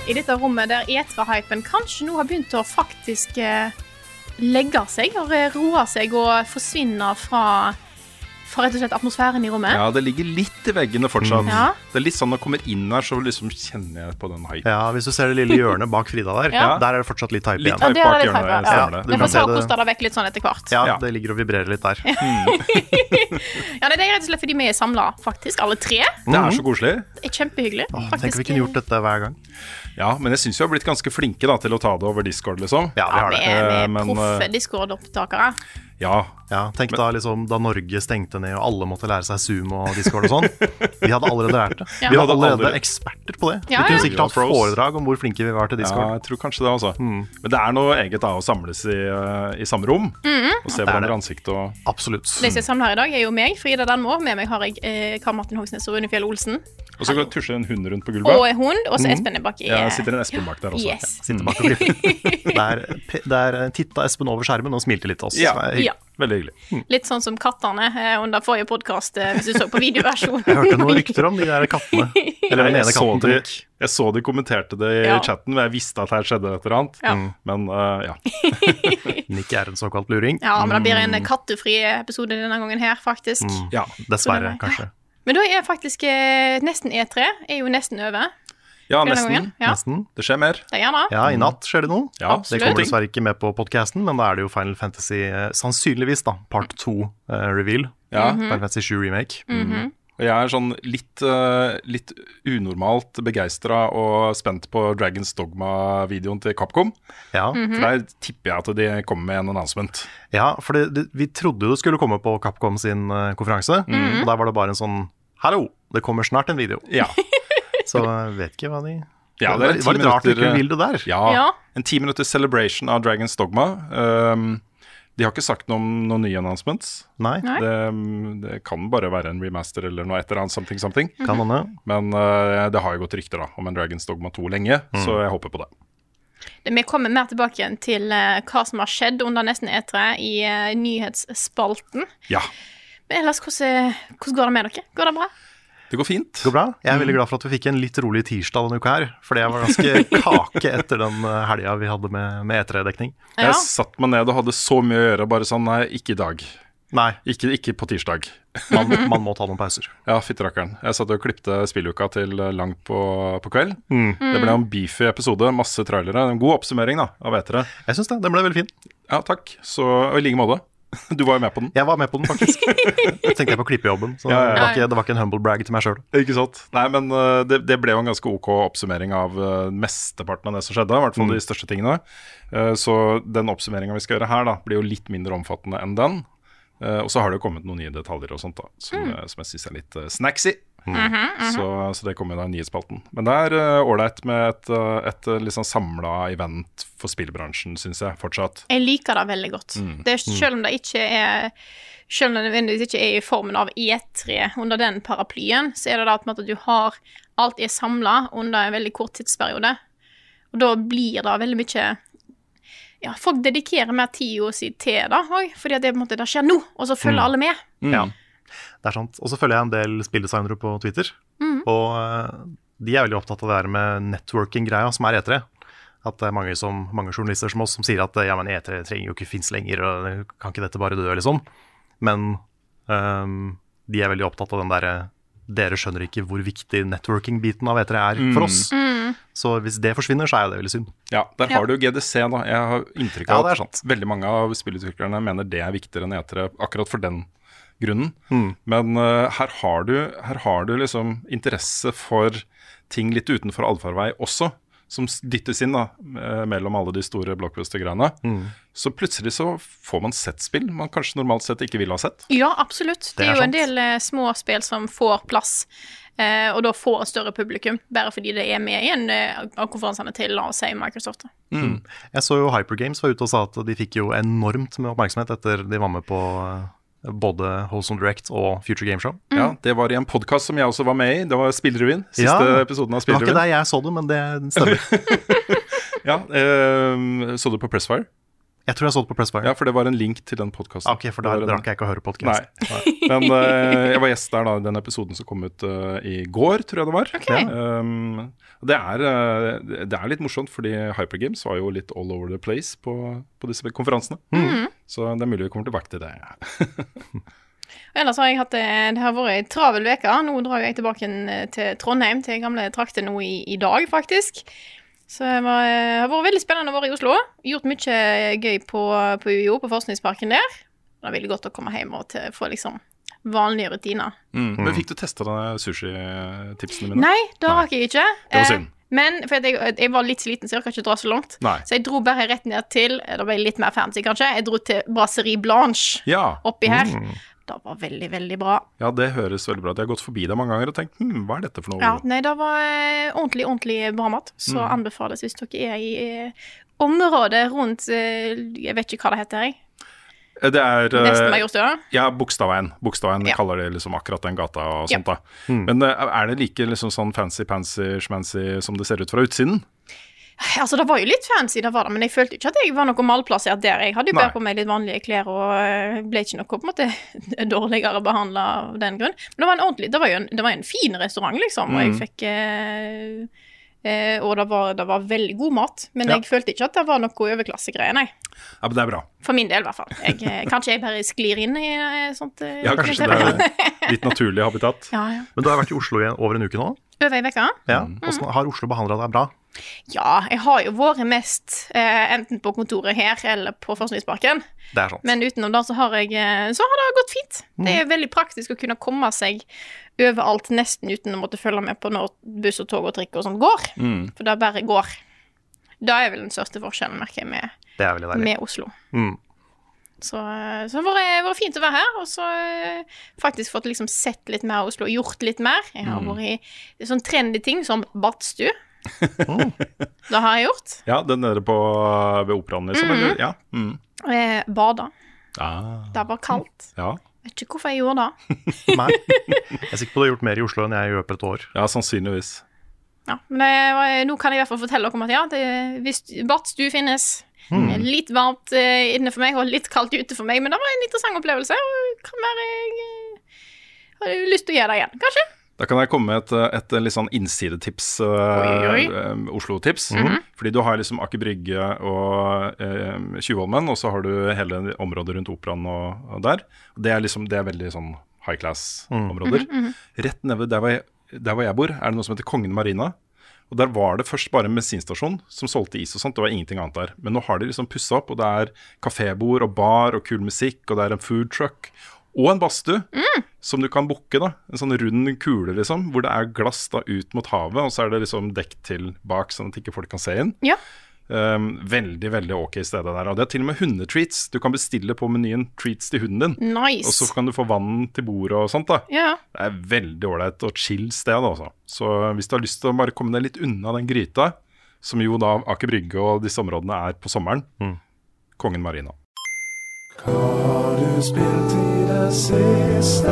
i dette rommet der E3-hypen kanskje nå har begynt å faktisk legge seg og roe seg og forsvinne fra rett og slett atmosfæren i rommet. Ja, det ligger litt i veggene fortsatt. Ja. Det er litt sånn når jeg kommer inn her, så liksom kjenner jeg på den hype. Ja, hvis du ser det lille hjørnet bak Frida der, der er det fortsatt litt hype Litt igjen. hype det er bak litt hjørnet, hype, jeg stemmer det. Det får ta og koste det vekk litt sånn etter hvert. Ja, det ligger og vibrerer litt der. Ja, det er rett og slett fordi vi er samlet, faktisk, alle tre. Det er så koselig. Det er kjempehyggelig. Tenk om vi kunne gjort dette hver gang. Ja, men jeg synes vi har blitt ganske flinke da, til å ta det over Discord, liksom. Ja, vi har det. Vi er men, proffe Discord-opptakere. Ja, tenk da liksom da Norge stengte ned og alle måtte lære seg Zoom og Discord og sånn. Vi hadde allerede lært det. Ja. Vi hadde allerede eksperter på det. Ja, Vi kunne ja. sikkert hatt foredrag om hvor flinke vi var til ja, Discord. jeg tror kanskje det også. Men det er noe eget da å samles i samme rom, og se hverandre ansikt og... Absolutt. De som er samlet her i dag er jo meg, Frida Danmo. Med meg har jeg Karl Martin Hogsnes og Rune Fjell Olsen. Og så tusjer en hund rundt på gulvet. Og en hund, og så Espen er bak i... Ja, sitter en Espen bak der også. Yes. Sitter bak og klipper. Der titta Espen over skjermen og smilte litt til oss. Ja. Ja. Veldig hyggelig. Litt sånn som kattene under forrige podcast, hvis du så på videoversjonen. Jeg hørte noen rykter om de der kattene. Eller den ene katten til Nick. Jeg så de kommenterte det i chatten, og jeg visste at her skjedde et eller annet. Ja. Men ja. Nick er en såkalt luring. Ja, men det blir en kattefri episode denne gangen her, faktisk. Ja. Dessverre, kanskje. Men da er faktisk nesten E3, er jo nesten over. Ja, Denne nesten. gangen. Ja, Nesten. Det skjer mer. det er gjerne. Ja, i natt skjer det noe. Ja, Det kommer dessverre ikke med på podcasten, men da er det jo Final Fantasy, sannsynligvis da, part 2 reveal. Ja. Final Fantasy 7 remake. Og jeg er sånn litt unormalt begeistret og spent på Dragon's Dogma-videoen til Capcom. Ja, For der tipper jeg at de kommer med en announcement. ja for vi trodde jo det skulle komme på Capcom sin konferanse, og der var det bare en sånn, hallo, det kommer snart en video. Ja, Så jeg vet ikke hva de... ja det var litt rart de ikke vil det der. Ja, Ja. en 10 minutter celebration av Dragon's Dogma. De har ikke sagt noe om noen nye announcements. Nei, Nei. Det kan bare være en remaster eller noe etter annet something. kan hende. Men det har jo gått rykter da om en Dragon's Dogma 2 lenge, så jeg håper på det. Vi kommer mer tilbake igjen til hva som har skjedd under nesten E3 i nyhetsspalten. Ja, Men ellers, hvordan går det med dere? Går det bra? det går fint. Det går bra. Jeg er veldig glad for at vi fikk en litt rolig tirsdag denne uka her, fordi jeg var ganske kake etter den helga vi hadde med E3-dekning. Ja. Jeg satt meg ned og hadde så mye å gjøre, bare sånn, nei, ikke i dag. Nei, Ikke på tirsdag. man må ta noen pauser. Ja, fytterakkeren. Jeg satt og klippte spilluka til langt på kveld. Det ble en beefy episode, masse trailere. En god oppsummering da, av E3. Jeg synes det, den ble veldig fin. Ja, takk. Og i like måte. Du var jo med på den. Jeg var med på den faktisk. Jeg tenkte jeg på klippejobben, så Ja. det var ikke en humble brag til meg selv. Ikke sant? Nei, men det ble jo en ganske ok oppsummering av mesteparten av det som skjedde, i hvert fall de største tingene. Så den oppsummeringen vi skal gjøre her da, blir jo litt mindre omfattende enn den. Og så har det jo kommet noen nye detaljer og sånt da, som jeg synes er litt snacksy. Så det kommer da i nyhetsspalten. Men det er ordentlig med et liksom samlet event for spillbransjen, synes jeg, fortsatt. Jeg liker det veldig godt. Det er, selv om det nødvendigvis ikke er i formen av E3 under den paraplyen, så er det da på en måte at du har alt er samlet under en veldig kort tidsperiode. Og da blir det veldig mye... Ja, folk dedikerer mer tid og si til det også, fordi at det, på en måte, det skjer nå, og så følger alle med. Ja, det er sant. Og så følger jeg en del spilldesignere på Twitter, og de er veldig opptatt av det her med networking-greia som er E3. At det er mange journalister som oss som sier at ja, men E3 trenger jo ikke finnes lenger, og kan ikke dette bare dø, liksom. Men de er veldig opptatt av den der, dere skjønner ikke hvor viktig networking-biten av E3 er for oss. Så hvis det forsvinner, så er det veldig synd. Ja, der har du GDC da. Jeg har inntrykk Ja, av det er at veldig mange av spillutviklerne mener det er viktigere enn E3 akkurat for den grunnen. Men her har du liksom interesse for ting litt utenfor allfarvei også, som dyttes inn da, mellom alle de store blockbuster-greiene. Så plutselig så får man sett spill man kanskje normalt sett ikke ville ha sett. Ja, absolutt. Det Det er er jo en sant. del små spill som får plass, og da får et større publikum, bare fordi det er med i en av konferansene til, la oss si, Microsoft. Jeg så jo Hypergames var ute og sa at de fikk jo enormt med oppmerksomhet etter de var med på både Wholesome Direct og Future Game Show. Ja, det var i en podcast som jeg også var med i. Det var Spillrevyen, siste episoden av Det var ikke Spillrevyen. der jeg så det, men det stemmer. Ja, så du på Pressfire? Jeg tror jeg så det på Pressfire. Ja, for det var en link til den podcasten. Ok, for da drakk jeg ikke å høre podcast. Nei. Men jeg var gjest der da, den episoden som kom ut i går, tror jeg det var. Ok. Det er litt morsomt, fordi Hypergames var jo litt all over the place på disse konferansene. Så det er mulig vi kommer tilbake til det. Ellers har jeg hatt det har vært en travel veke. Nå drar jeg tilbake til Trondheim, til gamle trakter nå i dag, faktisk. Så det har vært veldig spennende å være i Oslo. Gjort mye gøy på UiO, på Forskningsparken der. Det er veldig godt å komme hjem og få liksom vanlige rutiner. Men fikk du testet denne sushi-tipsene mine? Nei, det rakk jeg ikke. Det var synd. Men for jeg var litt sliten, så jeg kan ikke dra så langt. Nei. Så jeg dro bare rett ned til, det ble litt mer fancy kanskje, jeg dro til Brasserie Blanche oppi her. Det var veldig, veldig bra. Ja, det høres veldig bra. Jeg har gått forbi det mange ganger og tenkt, hva er dette for noe? Ja, nei, det var ordentlig bra mat. Så anbefales hvis dere er i området rundt, jeg vet ikke hva det heter, jeg. Det er Nesten Majorstua? Ja, Bogstadveien. Bogstadveien kaller det liksom akkurat den gata og sånt da. Men er det like liksom sånn fancy-schmancy som det ser ut fra utsiden? Altså, det var jo litt fancy, det var det, men jeg følte ikke at jeg var noe malplassert der. Jeg hadde jo bare på meg litt vanlige klær og ble ikke noe på en måte dårligere behandlet av den grunn. Men det var en ordentlig, det var en fin restaurant liksom, og jeg fikk og det var veldig god mat, men jeg følte ikke at det var noe overklassegreier, nei. Ja, men det er bra. For min del i hvert fall. Kanskje jeg bare sklir inn i sånt. Ja, kanskje det er litt naturlig habitat. Ja. Men du har vært i Oslo over en uke nå? Over en vekka. Ja, hvordan har Oslo behandlet deg bra? Ja, jeg har jo vært mest enten på kontoret her eller på Forskningsparken. Det er sant. Men utenom det så har det gått fint. Det er veldig praktisk å kunne komme seg overalt nesten uten å måtte følge med på når buss og tog og trikk og sånt går. For det bare går. Det er vel den største forskjellen, merker jeg, med Oslo. Så det har vært fint å være her, og så faktisk fått liksom sett litt mer av Oslo, gjort litt mer. Jeg har vært i sånn trendy ting som badstue. Det har jeg gjort. Ja, den nede ved operaen liksom, eller? Ja. Bada. Det var kaldt. Ja. Vet ikke hvorfor jeg gjorde det. Nei. Jeg er sikker på at du har gjort mer i Oslo enn jeg gjør på et år. Ja, sannsynligvis. Ja, men nå kan jeg i hvert fall fortelle dere om at hvis badstue finnes, litt varmt inne for meg og litt kaldt ute for meg, men det var en interessant opplevelse, og kan være jeg har lyst til å gjøre det igjen, kanskje. Da kan jeg komme med et litt sånn innsidetips, Oslo-tips. Fordi du har liksom Aker Brygge og Tjuvholmen, og så har du hele området rundt operaen og der. Det er veldig sånn high class-områder. Rett nede der hvor jeg bor, er det noe som heter Kongen Marina. Og der var det først bare en bensinstasjon som solgte is og sånt, det var ingenting annet der. Men nå har de liksom pusset opp, og det er kafébord og bar og kul musikk, og det er en food truck. Og en badstue som du kan booke da. En sånn rund kule liksom, hvor det er glass da ut mot havet, og så er det liksom dekk til bak, sånn at ikke folk kan se inn. Ja. Veldig, veldig ok stedet der. Og det er til og med hundetreats. Du kan bestille på menyen treats til hunden din. Nice. Og så kan du få vann til bordet og sånt da. Ja. Det er veldig ålreit og chill sted altså. Så hvis du har lyst til å bare komme deg litt unna den gryta, som jo da Aker Brygge og disse områdene er på sommeren, Kongen Marina. Hva har du spilt i det siste?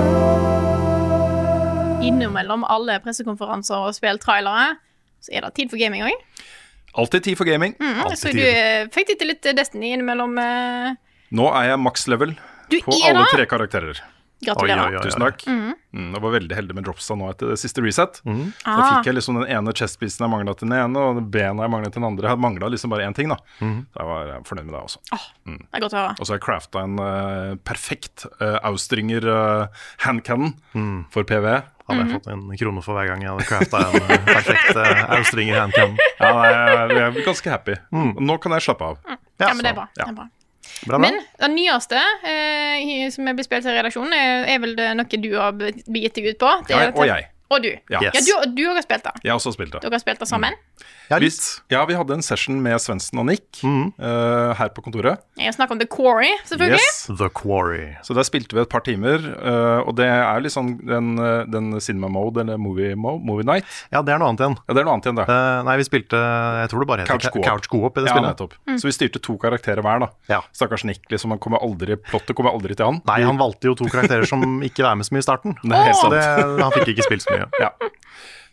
Innimellom alle pressekonferanser og spilltrailere, så er det tid for gaming også. Alltid tid for gaming. Så du fikk tid til litt Destiny innimellom. Nå er jeg max level på alle 3 karakterer. Gratulerer. Oi. Tusen takk. Jeg var veldig heldig med dropsa nå etter det siste reset. Så fikk jeg liksom den ene chestpieces jeg manglet til den ene, og bena jeg manglet til den andre. Jeg hadde manglet liksom bare én ting da. Så jeg var fornøyd med det også. Det er godt å høre. Og så har jeg craftet en perfekt Austringer handcannon for PV. Hadde jeg fått en krone for hver gang jeg hadde craftet en perfekt Austringer handcannon. Ja, jeg er ganske happy. Nå kan jeg slappe av. Ja, men det er bra. Det er bra. Bra. Men det nyeste som er blitt spilt til redaksjonen, er vel det noe du har begitt deg ut på. Og jeg. Og du. Ja. Ja, du har spilt det. Jeg har også spilt det. Dere har spilt det sammen? Vi hadde en session med Svendsen og Nick her på kontoret. Jeg snakker om The Quarry, selvfølgelig. Yes. The Quarry. Så der spilte vi et par timer, og det er liksom den cinema mode, eller movie night. Ja, det er noe annet igjen. Ja, det er noe annet igjen da. Nei, vi spilte, jeg tror det bare heter Couch Co-op i det spillet. Nettopp. Så vi styrte 2 karakterer hver da. Ja. Stakkars Nick, liksom, plottet kommer aldri til han. Nei, han valgte jo 2 karakterer som ikke var med så mye i starten. Det er helt sant. Han fikk ikke spilt så mye. Ja.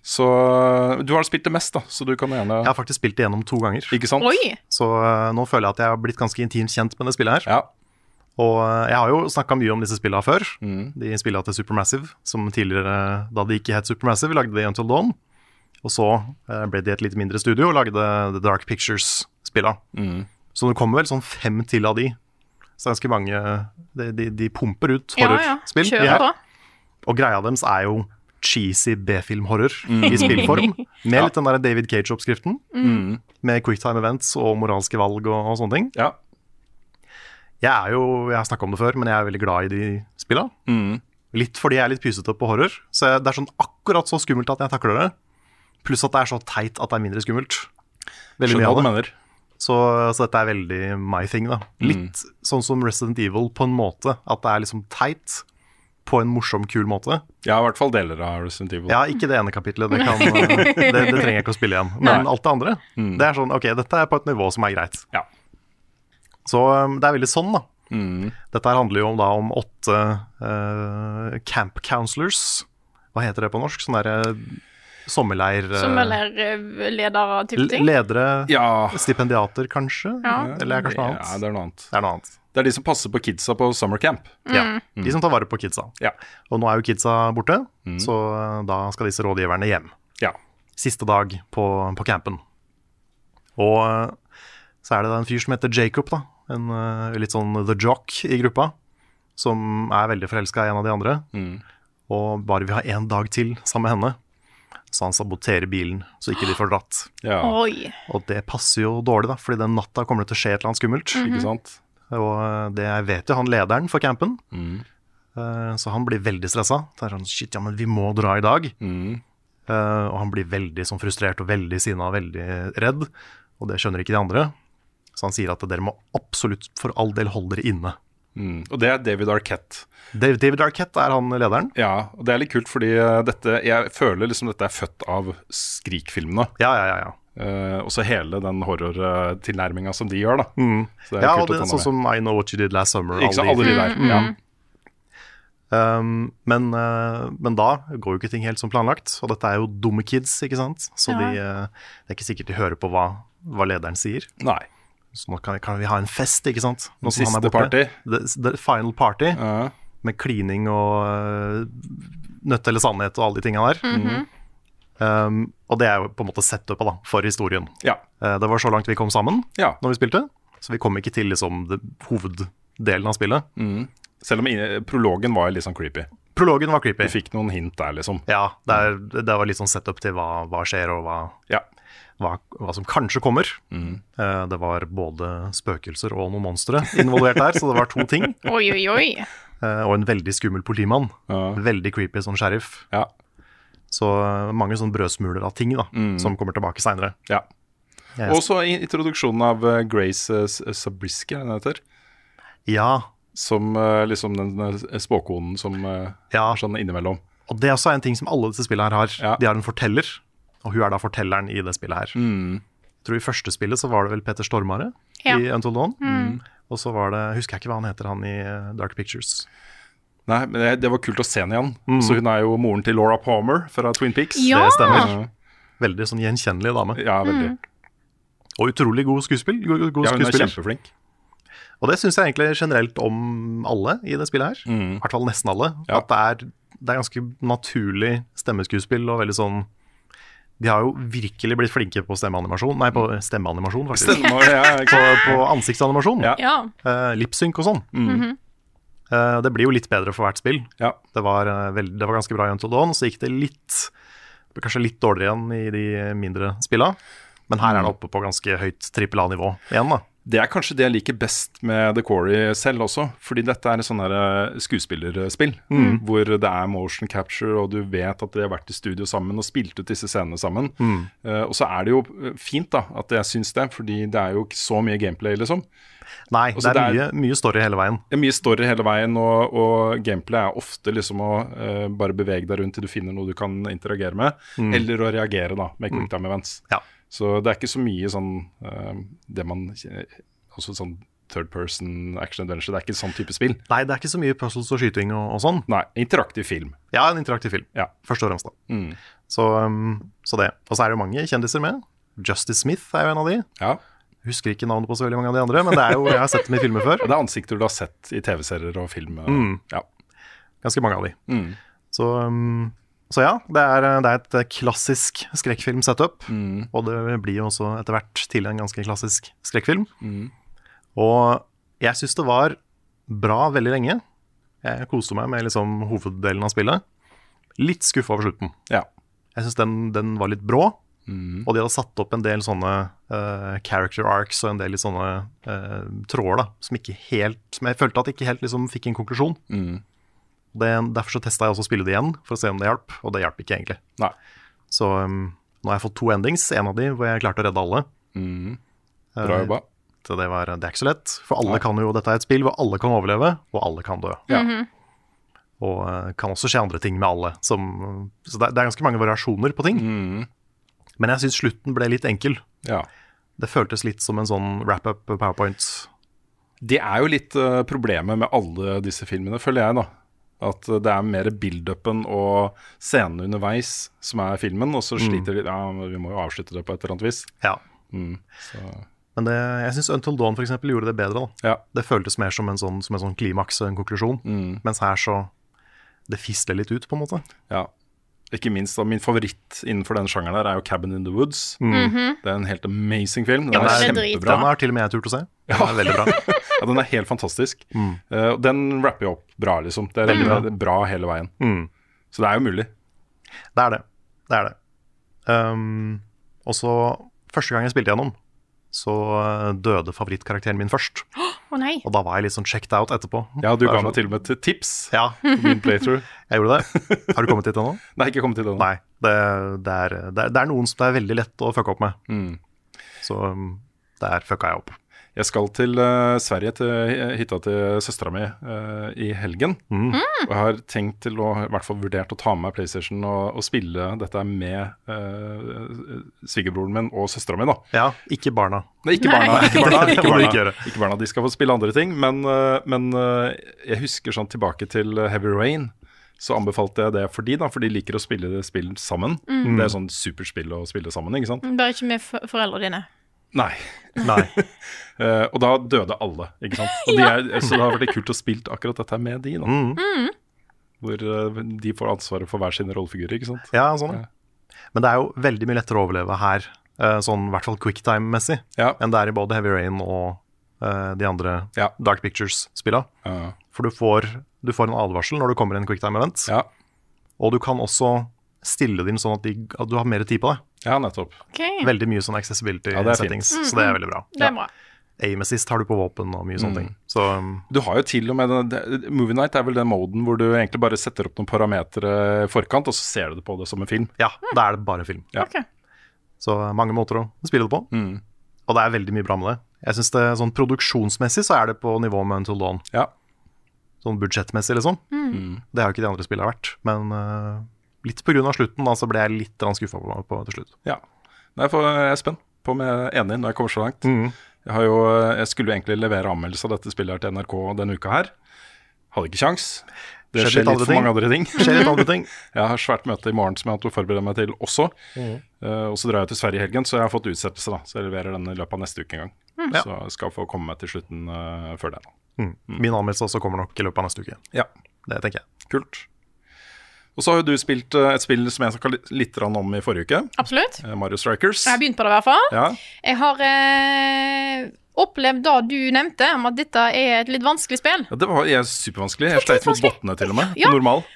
Så du har spilt det mest, da, så du kan gjerne Jeg har faktisk spilt det gjennom 2 ganger. Ikke sant? Oi! Så nå føler jeg at jeg har blitt ganske intimt kjent med det spillet her. Ja. Og jeg har jo snakket mye om disse spillene før. De spillene til Supermassive, som tidligere, da de ikke het Supermassive, lagde de Until Dawn. Og så ble de et litt mindre studio og lagde The Dark Pictures-spillene. Så det kommer vel sånn 5 til av de. Så ganske mange, de pumper ut horrorspill. Kjører på. Og greia deres er jo cheesy B-film-horror i spillform. Med litt den der David Cage-oppskriften. Med quicktime events og moralske valg og sånne ting. Ja. Jeg har snakket om det før, men jeg er veldig glad i de spillene. Litt fordi jeg er litt pysete på horror. Så det er sånn akkurat så skummelt at jeg takler det. Pluss at det er så teit at det er mindre skummelt. Veldig mye av det. Så dette er veldig my thing, da. Litt sånn som Resident Evil på en måte. At det er liksom teit på en morsom, kul måte. Ja, i hvert fall deler av Resident Evil. Ja, ikke det ene kapitlet. Det trenger jeg ikke å spille igjen. Men alt det andre, det er sånn, ok, dette er på et nivå som er greit. Ja. Så det er veldig sånn, da. Dette her handler jo om 8 camp counselors. Hva heter det på norsk? Sånn der sommerleirledere type ting. Ledere, stipendiater kanskje? Ja. Eller er det kanskje noe annet? Ja, det er noe annet. Det er noe annet. Det er de som passer på kidsa på summer camp. Ja, de som tar vare på kidsa. Ja. Og nå er jo kidsa borte, så da skal disse rådgiverne hjem. Ja. Siste dag på campen. Og så er det da en fyr som heter Jacob, da. En litt sånn the jock i gruppa, som er veldig forelsket i en av de andre. Og bare vil ha 1 dag til sammen med henne. Så han saboterer bilen, så ikke de får dratt. Ja. Oi. Og det passer jo dårlig, da, fordi den natta kommer det til å skje et eller annet skummelt. Ikke sant? Og det vet jo han lederen for campen. Så han blir veldig stresset. Det er sånn, shit, ja, men vi må dra i dag. Og han blir veldig sånn frustrert og veldig sinnet og veldig redd. Og det skjønner ikke de andre. Så han sier at dere må absolutt for all del holde dere inne. Og det er David Arquette. David Arquette er han lederen. Ja, og det er litt kult, fordi jeg føler liksom dette er født av Skrik-filmene. Ja. Og så hele den horror-tilnærminga som de gjør, da. Så det er og det er sånn som I Know What You Did Last Summer. Ikke sant, alle de der, ja. Men da går jo ikke ting helt som planlagt. Og dette er jo dumme kids, ikke sant? Så det er ikke sikkert de hører på hva lederen sier. Nei. Så nå kan vi ha en fest, ikke sant? Nå som Siste han er borte. party. The final party, med klining og nødt eller sannhet og alle de tingene der. Og det er jo på en måte setupet da, for historien. Ja. Det var så langt vi kom sammen når vi spilte, så vi kom ikke til liksom, hoveddelen av spillet. Selv om prologen var litt sånn creepy. Prologen var creepy. Du fikk noen hint der, liksom. Ja, det var litt sånn setup til hva skjer, og hva som kanskje kommer. Det var både spøkelser og noen monstre involvert der, så det var 2 ting. Oi. Og en veldig skummel politimann. Veldig creepy sånn sheriff. Ja. Så mange sånne brødsmuler av ting da, som kommer tilbake senere. Ja. Og så introduksjonen av Grace Zabriskie, den heter. Ja. Som liksom den spåkonen som er sånn innimellom. Og det er også en ting som alle disse spillene her har. Ja. De har en forteller, og hun er da fortelleren i det spillet her. Jeg tror i første spillet så var det vel Peter Stormare i Until Dawn. Og så var det, husker jeg ikke hva han heter, han i Dark Pictures. Nei, men det var kult å se henne igjen. Så hun er jo moren til Laura Palmer fra Twin Peaks. Ja! Det stemmer. Veldig sånn gjenkjennelig dame. Ja, veldig. Og utrolig god skuespill. Ja, hun er kjempeflink. Og det synes jeg egentlig generelt om alle i det spillet her. I hvert fall nesten alle. Ja. At det er ganske naturlig stemmeskuespill og veldig sånn. De har jo virkelig blitt flinke på stemmeanimasjon. Nei, på stemmeanimasjon faktisk. På ansiktsanimasjon. Lipsync og sånn. Det blir jo litt bedre for hvert spill. Ja. Det var ganske bra i Until Dawn. Så gikk det kanskje litt dårligere igjen i de mindre spillene. Men her er det oppe på ganske høyt AAA-nivå igjen da. Det er kanskje det jeg liker best med The Quarry selv også, fordi dette er et sånn skuespillerspill, hvor det er motion capture, og du vet at de har vært i studio sammen og spilt ut disse scenene sammen. Og så er det jo fint da, at jeg synes det, fordi det er jo ikke så mye gameplay, liksom. Nei, det er mye story hele veien. Det er mye story hele veien, og gameplay er ofte liksom å bare bevege deg rundt til du finner noe du kan interagere med, eller å reagere da, med quick time events. Ja. Så det er ikke så mye sånn det man altså sånn third person action adventure. Det er ikke sånn type spill. Nei, det er ikke så mye puzzles og skyting og sånn. Nei, interaktiv film. Ja, en interaktiv film, Ja. først og fremst da. Så det. Og så er det jo mange kjendiser med. Justice Smith er jo en av de. Ja. Husker ikke navnet på så veldig mange av de andre, men det er jo, jeg har sett dem i filmer før. Og det er ansikter du har sett i TV-serier og film. Ja. Ganske mange av de. Så ja, det er et klassisk skrekkfilm-setup, og det blir jo også etter hvert til en ganske klassisk skrekkfilm. Og jeg synes det var bra veldig lenge. Jeg koste meg med liksom hoveddelen av spillet. Litt skuffet over slutten. Ja. Jeg synes den var litt brå, og de hadde satt opp en del sånne character arcs og en del litt sånne tråder da, som jeg følte at ikke helt liksom fikk en konklusjon. Derfor så testet jeg også å spille det igjen for å se om det hjalp, og det hjalp ikke egentlig. Nei. Så nå har jeg fått 2 endings, en av de hvor jeg klarte å redde alle. Bra jobba. Så det er ikke så lett, for alle kan jo, dette er et spill hvor alle kan overleve, og alle kan dø. Ja. Og kan også skje andre ting med alle. Så det er ganske mange variasjoner på ting. Men jeg synes slutten ble litt enkel. Ja. Det føltes litt som en sånn wrap-up PowerPoint. Det er jo litt problemet med alle disse filmene, føler jeg da. At det er mer build-upen og scenene underveis som er filmen, og så sliter de, vi må jo avslutte det på et eller annet vis. Ja. Så. Men jeg synes Until Dawn for eksempel gjorde det bedre da. Ja. Det føltes mer som en sånn klimaks og en konklusjon, mens her så det fisler litt ut på en måte. Ja. Ikke minst da, min favoritt innenfor den sjangeren der er jo Cabin in the Woods. Det er en helt amazing film. Den er kjempebra. Den har til og med jeg turt å se. Den er veldig bra. Ja, den er helt fantastisk. Den rapper jo opp bra, liksom. Det er bra hele veien. Så det er jo mulig. Det er det. Og så, første gang jeg spilte gjennom, så døde favorittkarakteren min først. Nei. Og da var jeg litt sånn checked out etterpå. Ja, du ga meg til og med tips. Ja. Min playthrough. Jeg gjorde det. Har du kommet hit ennå? Nei, ikke kommet hit ennå. Nei, det er noen som det er veldig lett å fucke opp med. Så der fucka jeg opp. Jeg skal til Sverige, til hytta til søstera mi i helgen. Og jeg har tenkt til å, i hvert fall vurdert å ta med meg PlayStation og spille dette med svigerbroren min og søstera mi da. Ja, ikke barna. Nei, ikke barna. Det må du ikke gjøre. Ikke barna, de skal få spille andre ting. Men jeg husker sånn tilbake til Heavy Rain. Så anbefalte jeg det for de liker å spille spill sammen. Det er sånn superspill å spille sammen, ikke sant? Bare ikke med foreldre dine. Nei. Og da døde alle, ikke sant? Og så det har vært kult å spille akkurat dette med de da. Hvor de får ansvaret for hver sine rollefigurer, ikke sant? Ja, sånn. Men det er jo veldig mye lettere å overleve her, sånn i hvert fall quicktime-messig, enn det er i både Heavy Rain og de andre Dark Pictures-spillene. For du får en advarsel når du kommer i en quicktime-event, og du kan også stille din sånn at du har mer tid på det. Ja, nettopp. Veldig mye sånn accessibility settings, så det er veldig bra. Det er bra. Aim assist har du på våpen og mye sånne ting. Så, du har jo til og med Movie Night er vel den moden hvor du egentlig bare setter opp noen parametere i forkant, og så ser du det på det som en film. Ja, da er det bare film. Så mange måter å spille det på. Og det er veldig mye bra med det. Jeg synes det sånn produksjonsmessig så er det på nivå med Until Dawn. Sånn budsjettmessig liksom. Det har jo ikke de andre spillene vært, men litt på grunn av slutten da, så ble jeg litt skuffet på til slutt. Ja, jeg er spent på om jeg er enig når jeg kommer så langt. Jeg skulle jo egentlig levere anmeldelse av dette spillet her til NRK denne uka her. Hadde ikke sjans. Det skjer litt for mange andre ting. Jeg har svært møte i morgen som jeg har til å forberede meg til også. Og så drar jeg til Sverige i helgen, så jeg har fått utsettelse da. Så jeg leverer den i løpet av neste uke en gang. Så jeg skal få komme meg til slutten før den. Min anmeldelse også kommer nok i løpet av neste uke. Ja. Det tenker jeg. Kult. Og så har jo du spilt et spill som jeg snakket litt om i forrige uke. Absolutt. Mario Strikers. Jeg har begynt på det i hvert fall. Ja. Jeg har opplevd da du nevnte om at dette er et litt vanskelig spill. Ja, det var supervanskelig. Jeg sleit mot bottene til og med, på normal.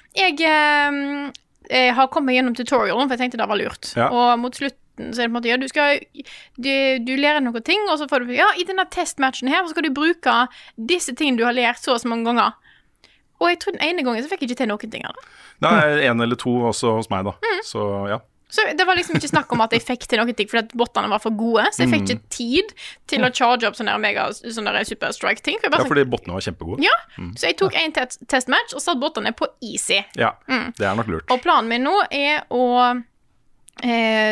Jeg har kommet gjennom tutorialen, for jeg tenkte det var lurt. Og mot slutten så er det på en måte, du lærer noen ting, og så får du, i denne testmatchen her, så skal du bruke disse tingene du har lært så mange ganger. Og jeg tror den ene gangen så fikk jeg ikke til noen ting av det. Nei, 1 eller 2 også hos meg da. Så ja. Så det var liksom ikke snakk om at jeg fikk til noen ting fordi at bottene var for gode, så jeg fikk ikke tid til å charge opp sånne super strike ting. Fordi bottene var kjempegode. Ja, så jeg tok en testmatch og satt bottene på easy. Ja, det er nok lurt. Og planen min nå er å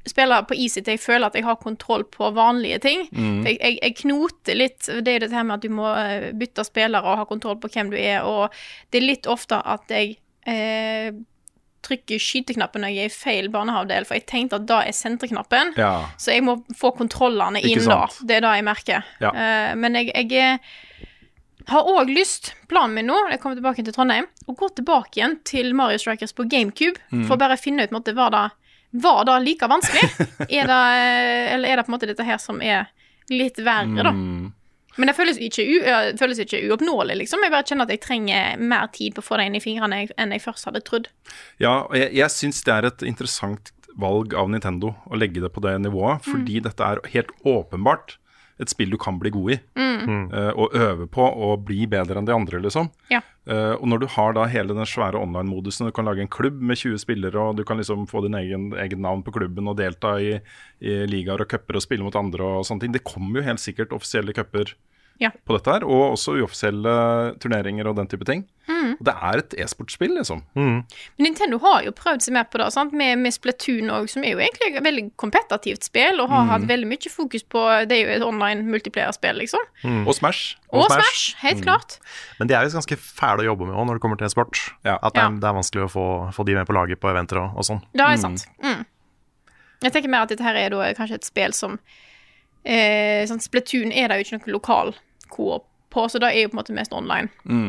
spille på easy til jeg føler at jeg har kontroll på vanlige ting. For jeg knoter litt, det er det her med at du må bytte spillere og ha kontroll på hvem du er, og det er litt ofte at jeg trykker skyteknappen når jeg er i feil banehavdel, for jeg tenkte at da er senterknappen, så jeg må få kontrollene inn da. Det er da jeg merker. Men jeg har også lyst, planen min nå, jeg kommer tilbake til Trondheim, å gå tilbake igjen til Mario Strikers på GameCube, for å bare finne ut, på en måte, var det like vanskelig? Eller er det på en måte dette her som er litt verre, da? Men det føles ikke uoppnåelig, liksom. Jeg bare kjenner at jeg trenger mer tid på å få det inn i fingrene enn jeg først hadde trodd. Ja, og jeg synes det er et interessant valg av Nintendo å legge det på det nivået, fordi dette er helt åpenbart et spill du kan bli god i, og øve på og bli bedre enn de andre, liksom. Og når du har da hele den svære online-modusen, du kan lage en klubb med 20 spillere, og du kan liksom få din egen navn på klubben og delta i ligaer og cuper og spille mot andre og sånne ting. Det kommer jo helt sikkert offisielle cuper på dette her, og også uoffisielle turneringer og den type ting. Og det er et e-sportspill, liksom. Men Nintendo har jo prøvd seg med på det, sant? Med Splatoon også, som er jo egentlig et veldig kompetativt spill, og har hatt veldig mye fokus på, det er jo et online multiplayer-spill, liksom. Og Smash. Og Smash, helt klart. Men de er jo ganske fæle å jobbe med også når det kommer til e-sport. At det er vanskelig å få de med på laget på eventer og sånn. Det er sant. Jeg tenker mer at dette her er da kanskje et spill som sånn Splatoon er det jo ikke noe lokal koop på, så da er jo på en måte mest online.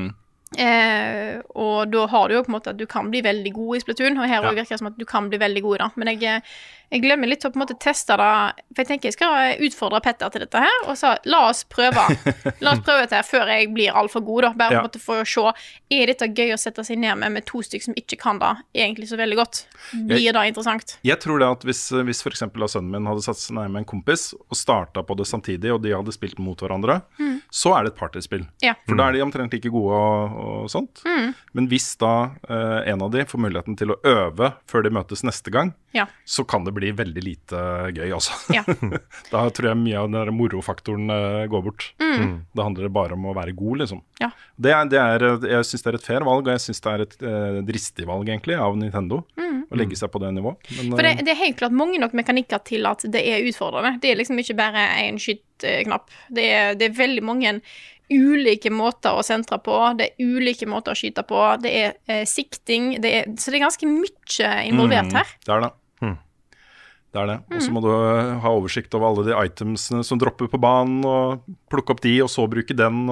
Og da har du jo på en måte at du kan bli veldig god i Splatoon, og her virker det som at du kan bli veldig god da, men jeg glemmer litt å på en måte teste det, for jeg tenker jeg skal utfordre Petter til dette her, og så la oss prøve dette her før jeg blir alt for god da, bare på en måte for å se, er dette gøy å sette seg ned med 2 stykker som ikke kan det egentlig så veldig godt? Blir det interessant? Jeg tror det at hvis for eksempel sønnen min hadde satt seg ned med en kompis og startet på det samtidig, og de hadde spilt mot hverandre, så er det et partyspill. For da er de omtrent ikke gode og sånt. Men hvis da en av de får muligheten til å øve før de møtes neste gang, så kan det bli veldig lite gøy, altså. Da tror jeg mye av den der morofaktoren går bort. Da handler det bare om å være god, liksom. Jeg synes det er et fair valg, og jeg synes det er et dristig valg, egentlig, av Nintendo, å legge seg på det nivået. Men, for det er helt klart mange nok mekanikker til at det er utfordrende. Det er liksom ikke bare en skyttknapp. Det er veldig mange ulike måter å sentre på, det er ulike måter å skyte på, det er sikting, så det er ganske mye involvert her. Det er det. Det er det. Og så må du ha oversikt over alle de itemsene som dropper på banen, og plukke opp de, og så bruke den.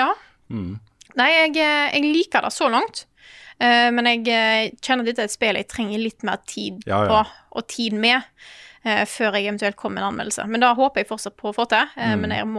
Nei, jeg liker det så langt, men jeg kjenner at dette er et spill jeg trenger litt mer tid på, og tid med, før jeg eventuelt kommer med en anmeldelse. Men da håper jeg fortsatt på å få til, men jeg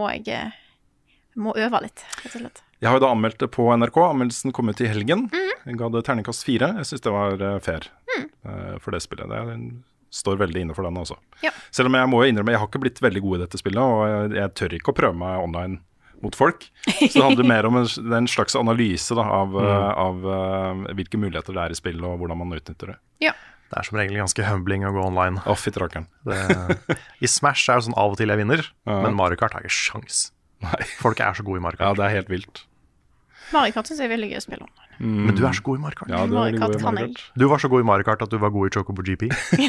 må øve litt, rett og slett. Jeg har jo da anmeldt det på NRK. Anmeldelsen kom ut i helgen. Jeg ga det terningkast 4. Jeg synes det var fair for det spillet. Det står veldig inne for den også. Selv om jeg må innrømme, jeg har ikke blitt veldig god i dette spillet, og jeg tør ikke å prøve meg online mot folk. Så det handler mer om en slags analyse da, av hvilke muligheter det er i spillet, og hvordan man utnytter det. Det er som regel ganske humbling å gå online. Fytti rakkeren. I Smash er det sånn av og til jeg vinner, men Mario Kart har ikke sjans. Nei. Folk er så gode i Mario Kart. Ja, det er helt vilt. Mario Kart synes jeg er veldig gøy å spille online. Men du er så god i Mario Kart. Ja, du er god i Mario Kart. Du var så god i Mario Kart at du var god i Chocobo GP.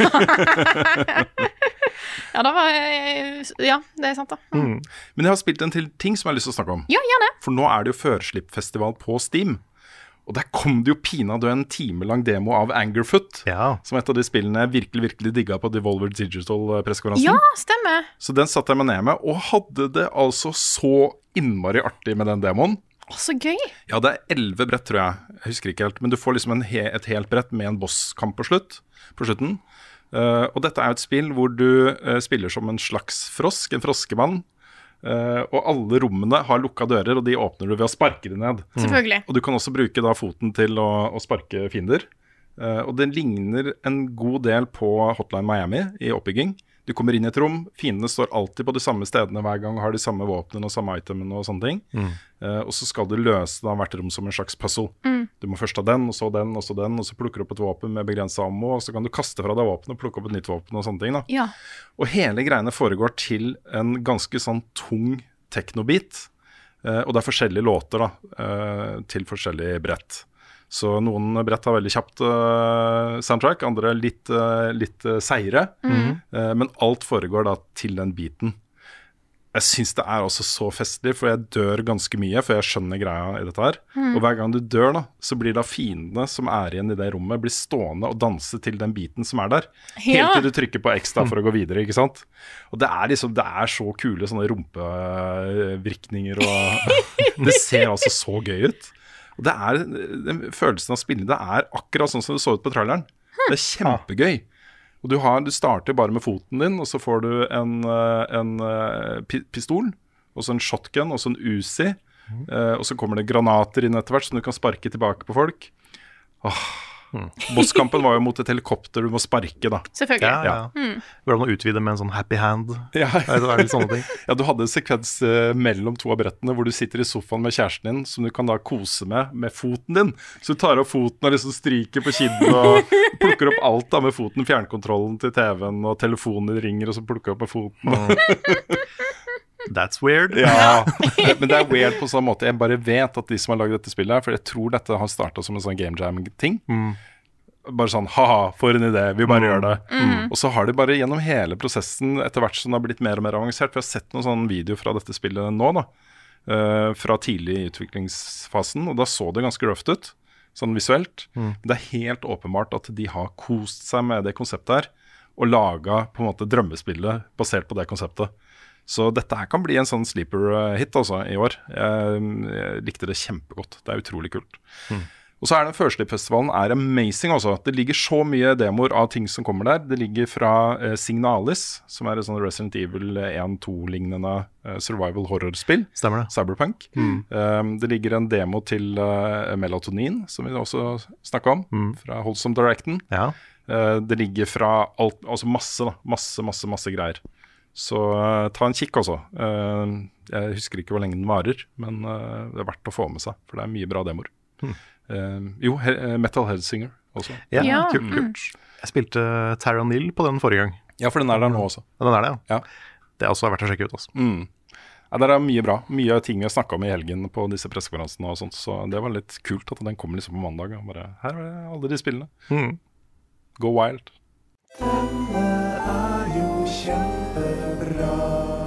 Ja, det er sant da. Men jeg har spilt en til ting som jeg har lyst til å snakke om. Ja, gjerne. For nå er det jo førslippfestival på Steam. Og der kom det jo pinadø en timelang demo av Angerfoot, som et av de spillene jeg virkelig digget på Devolver Digital-pressekonferansen. Ja, stemmer. Så den satt jeg meg ned med, og hadde det altså så innmari artig med den demoen. Så gøy. Ja, det er 11 brett, tror jeg. Jeg husker ikke helt, men du får liksom et helt brett med en bosskamp på slutten. Og dette er jo et spill hvor du spiller som en slags frosk, en froskemann. Og alle rommene har lukka dører, og de åpner du ved å sparke det ned. Selvfølgelig. Og du kan også bruke da foten til å sparke fiender. Og den ligner en god del på Hotline Miami i oppbygging. Du kommer inn i et rom, fiendene står alltid på de samme stedene hver gang, har de samme våpnene og samme itemene og sånne ting. Og så skal du løse da hvert rom som en slags puzzle. Du må først ha den, og så den, og så den, og så plukker du opp et våpen med begrenset ammo, og så kan du kaste fra deg våpen og plukke opp et nytt våpen og sånne ting da. Ja. Og hele greiene foregår til en ganske sånn tung teknobit, og det er forskjellige låter da, til forskjellige brett. Så noen brett har veldig kjapt soundtrack, andre litt seire. Men alt foregår da til den beaten. Jeg synes det også så festlig, for jeg dør ganske mye, for jeg skjønner greia i dette her. Og hver gang du dør da, så blir da fiendene som igjen i det rommet, blir stående og danse til den biten som der. Helt til du trykker på X da for å gå videre, ikke sant? Og det liksom, det så kule sånne rumpevirkninger, og det ser altså så gøy ut. Og den følelsen av spillet, det akkurat sånn som det så ut på traileren. Det kjempegøy. Og du starter bare med foten din, og så får du en pistol, og så en shotgun, og så en Uzi, og så kommer det granater inn etter hvert, som du kan sparke tilbake på folk. Bosskampen var jo mot et helikopter du må sparke da. Selvfølgelig. Går det an å utvide med en sånn happy hand? Ja. Det litt sånne ting. Ja, du hadde en sekvens mellom to av brettene hvor du sitter i sofaen med kjæresten din, som du kan da kose med foten din. Så du tar opp foten og liksom stryker på kinnet og plukker opp alt da med foten, fjernkontrollen til TV-en og telefonen ringer, og så plukker opp med foten. That's weird. Ja, men det weird på sånn måte. Jeg bare vet at de som har laget dette spillet, for jeg tror dette har startet som en sånn game jam-ting. Bare sånn, haha, for en idé, vi bare gjør det. Og så har de bare gjennom hele prosessen, etter hvert som det har blitt mer og mer avansert, for jeg har sett noen sånn video fra dette spillet nå da, fra tidlig i utviklingsfasen, og da så det ganske røft ut, sånn visuelt. Men det helt åpenbart at de har kost seg med det konseptet her, og laget på en måte drømmespillet basert på det konseptet. Så dette her kan bli en sånn sleeper-hit altså, i år. Jeg likte det kjempegodt. Det utrolig kult. Og så den Førslipp-festivalen amazing også. Det ligger så mye demoer av ting som kommer der. Det ligger fra Signalis, som et sånn Resident Evil 1-2-lignende survival horror-spill. Stemmer det. Cyberpunk. Det ligger en demo til Melatonin, som vi også snakket om, fra Wholesome Directen. Ja. Det ligger fra alt, altså masse greier. Så ta en kikk også. Jeg husker ikke hvor lenge den varer, men det verdt å få med seg, for det mye bra demoer. Metal Headsinger også. Ja, kult. Jeg spilte Terra Nil på den forrige gang. Ja, for den der nå også. Ja, den det, ja. Det også verdt å sjekke ut også. Ja, det mye bra. Mye av ting vi har snakket om i helgen på disse pressekonferansene og sånt, så det var litt kult at den kom liksom på mandag. Og bare, her alle de spillene. Go wild. Denne jo kjempebra.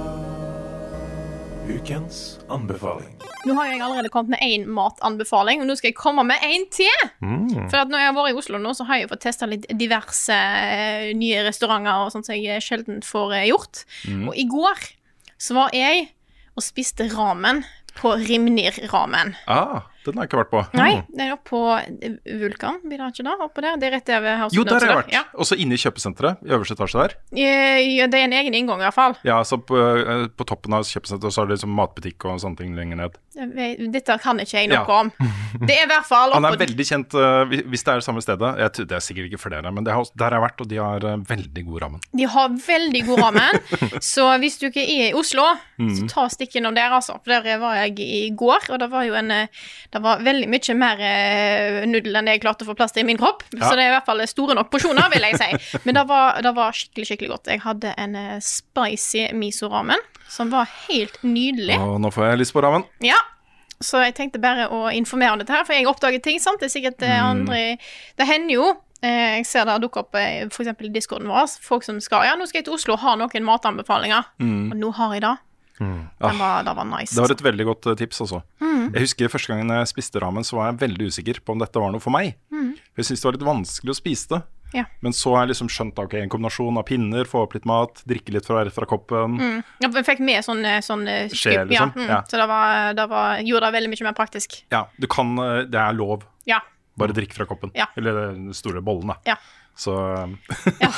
Ukens anbefaling. Nå har jeg allerede kommet med en matanbefaling, og nå skal jeg komme med en til. For at når jeg har vært i Oslo nå, så har jeg fått testet litt diverse nye restauranter og sånt som jeg sjelden får gjort. Og i går så var jeg og spiste ramen på Rimnir Ramen. Den har jeg ikke vært på. Nei, det oppe på Vulkan, blir det ikke da? Oppe der, det rett over her. Jo, der har jeg vært. Ja. Også inne i kjøpesenteret, i øverste etasje der. Ja, det en egen inngang i hvert fall. Ja, så på toppen av kjøpesenteret så har det liksom matbutikk og sånne ting lenger ned. Dette kan ikke jeg noe om. Det i hvert fall oppe. Han veldig kjent, hvis det det samme stedet, det sikkert ikke flere, men der har jeg vært, og de har veldig god ramen. De har veldig god ramen, så hvis du ikke i Oslo, så ta stikk innom der altså. For der var jeg i går, og det var jo det var veldig mye mer nudel enn det jeg klarte å få plass til i min kropp. Så det i hvert fall store nok porsjoner, vil jeg si. Men det var skikkelig godt. Jeg hadde en spicy miso-ramen, som var helt nydelig. Og nå får jeg lyst på ramen. Ja, så jeg tenkte bare å informere om dette her, for jeg oppdaget ting, sant? Det sikkert andre... Det hender jo, jeg ser det dukker opp for eksempel i Discorden vår, folk som skal, nå skal jeg til Oslo og ha noen matanbefalinger, og nå har jeg det. Det var nice. Det var et veldig godt tips også. Jeg husker første gangen jeg spiste ramen, så var jeg veldig usikker på om dette var noe for meg. Jeg synes det var litt vanskelig å spise det. Ja. Men så har jeg liksom skjønt en kombinasjon av pinner, få opp litt mat, drikke litt fra koppen. Ja, jeg fikk med sånn skje, liksom. Så gjorde det veldig mye mer praktisk. Ja, det lov. Ja. Bare drikk fra koppen. Ja. Eller den store bollen da. Ja. Så... ja.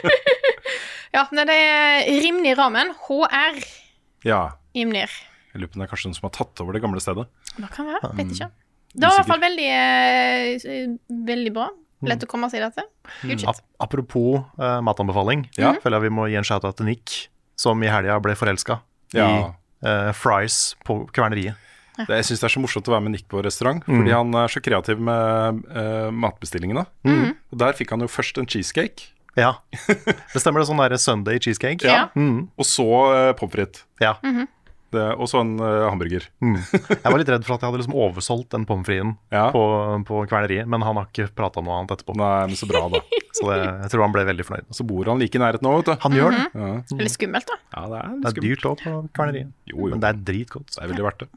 Ja, men det Rimnir Ramen, HR. Ja. Imnir. Jeg lurer på om det kanskje noen som har tatt over det gamle stedet. Det kan være, vet ikke. Det var i hvert fall veldig bra. Lett å komme seg dette. Apropos matanbefaling, føler jeg vi må gi en shout-out til Nick, som i helgen ble forelsket i fries på kverneriet. Jeg synes det så morsomt å være med Nick på restaurant, fordi han så kreativ med matbestillingene. Og der fikk han jo først en cheesecake. Ja, det stemmer det, sånn der Sunday cheesecake. Ja. Og så pommes frites. Ja. Og så en hamburger. Jeg var litt redd for at jeg hadde liksom oversolgt den pommes fritesen Ja. på kverneriet, men han har ikke pratet om noe annet etterpå. Nei, men så bra, da. Så jeg tror han ble veldig fornøyd. Så bor han like i nærheten nå, vet du. Han gjør det. Ja, Litt skummelt, da. ja det er Det litt er skummelt. dyrt også på kverneriet, Jo. men det er dritgodt. Det er veldig verdt det.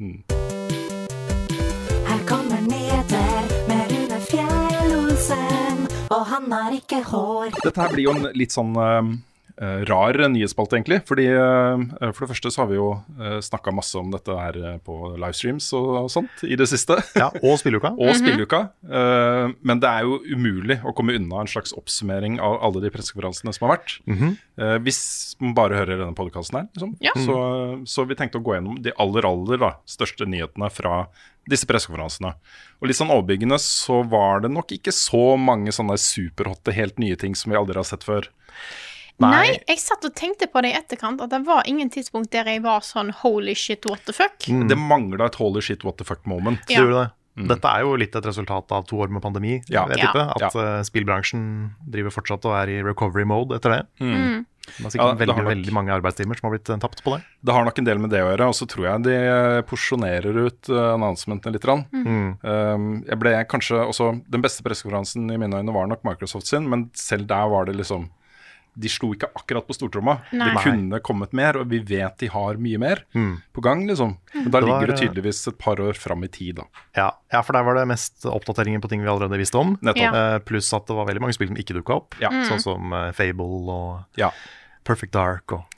Her kommer nyheter med Rune Fjell-Olsen, og han har ikke hår. Dette her blir jo en litt sånn rar nyhetsspalte, egentlig. Fordi for det første så har vi jo snakket masse om dette her på livestreams og sånt i det siste. Ja, og spilleuka. Og spilleuka. Men det er jo umulig å komme unna en slags oppsummering av alle de pressekonferansene som har vært. Hvis man bare hører denne podcasten her, liksom. Ja. Så vi tenkte å gå gjennom de aller da, største nyhetene fra disse pressekonferansene. Og litt sånn overbyggende så var det nok ikke så mange sånne superhotte, helt nye ting som vi aldri har sett før. Nei, jeg satt og tenkte på det i etterkant, at det var ingen tidspunkt der jeg var sånn holy shit, what the fuck. Det manglet et holy shit, what the fuck moment. Ja. Det gjorde det. Dette er jo litt et resultat av 2 år med pandemi, Ja. jeg tipper. At spillbransjen driver fortsatt og er i recovery mode etter det. Det er Ja, sikkert det har nok- veldig mange arbeidstimer som har blitt tapt på det. Det har nok en del med det å gjøre, og så tror jeg de porsjonerer ut announcementene litt. Jeg ble kanskje også, den beste pressekonferansen i mine øyne var nok Microsoft sin, men selv der var det liksom, de slo ikke akkurat på stortromma. Nei. Det kunne kommet mer, og vi vet de har mye mer på gang, liksom. Men da Det var, ligger det tydeligvis et par år fram i tid, da. Ja, for der var det mest oppdateringer på ting vi allerede visste om. Nettopp. Ja. Pluss at det var veldig mange spill som ikke dukket opp. Ja. Sånn som Fable og Ja. Perfect Dark og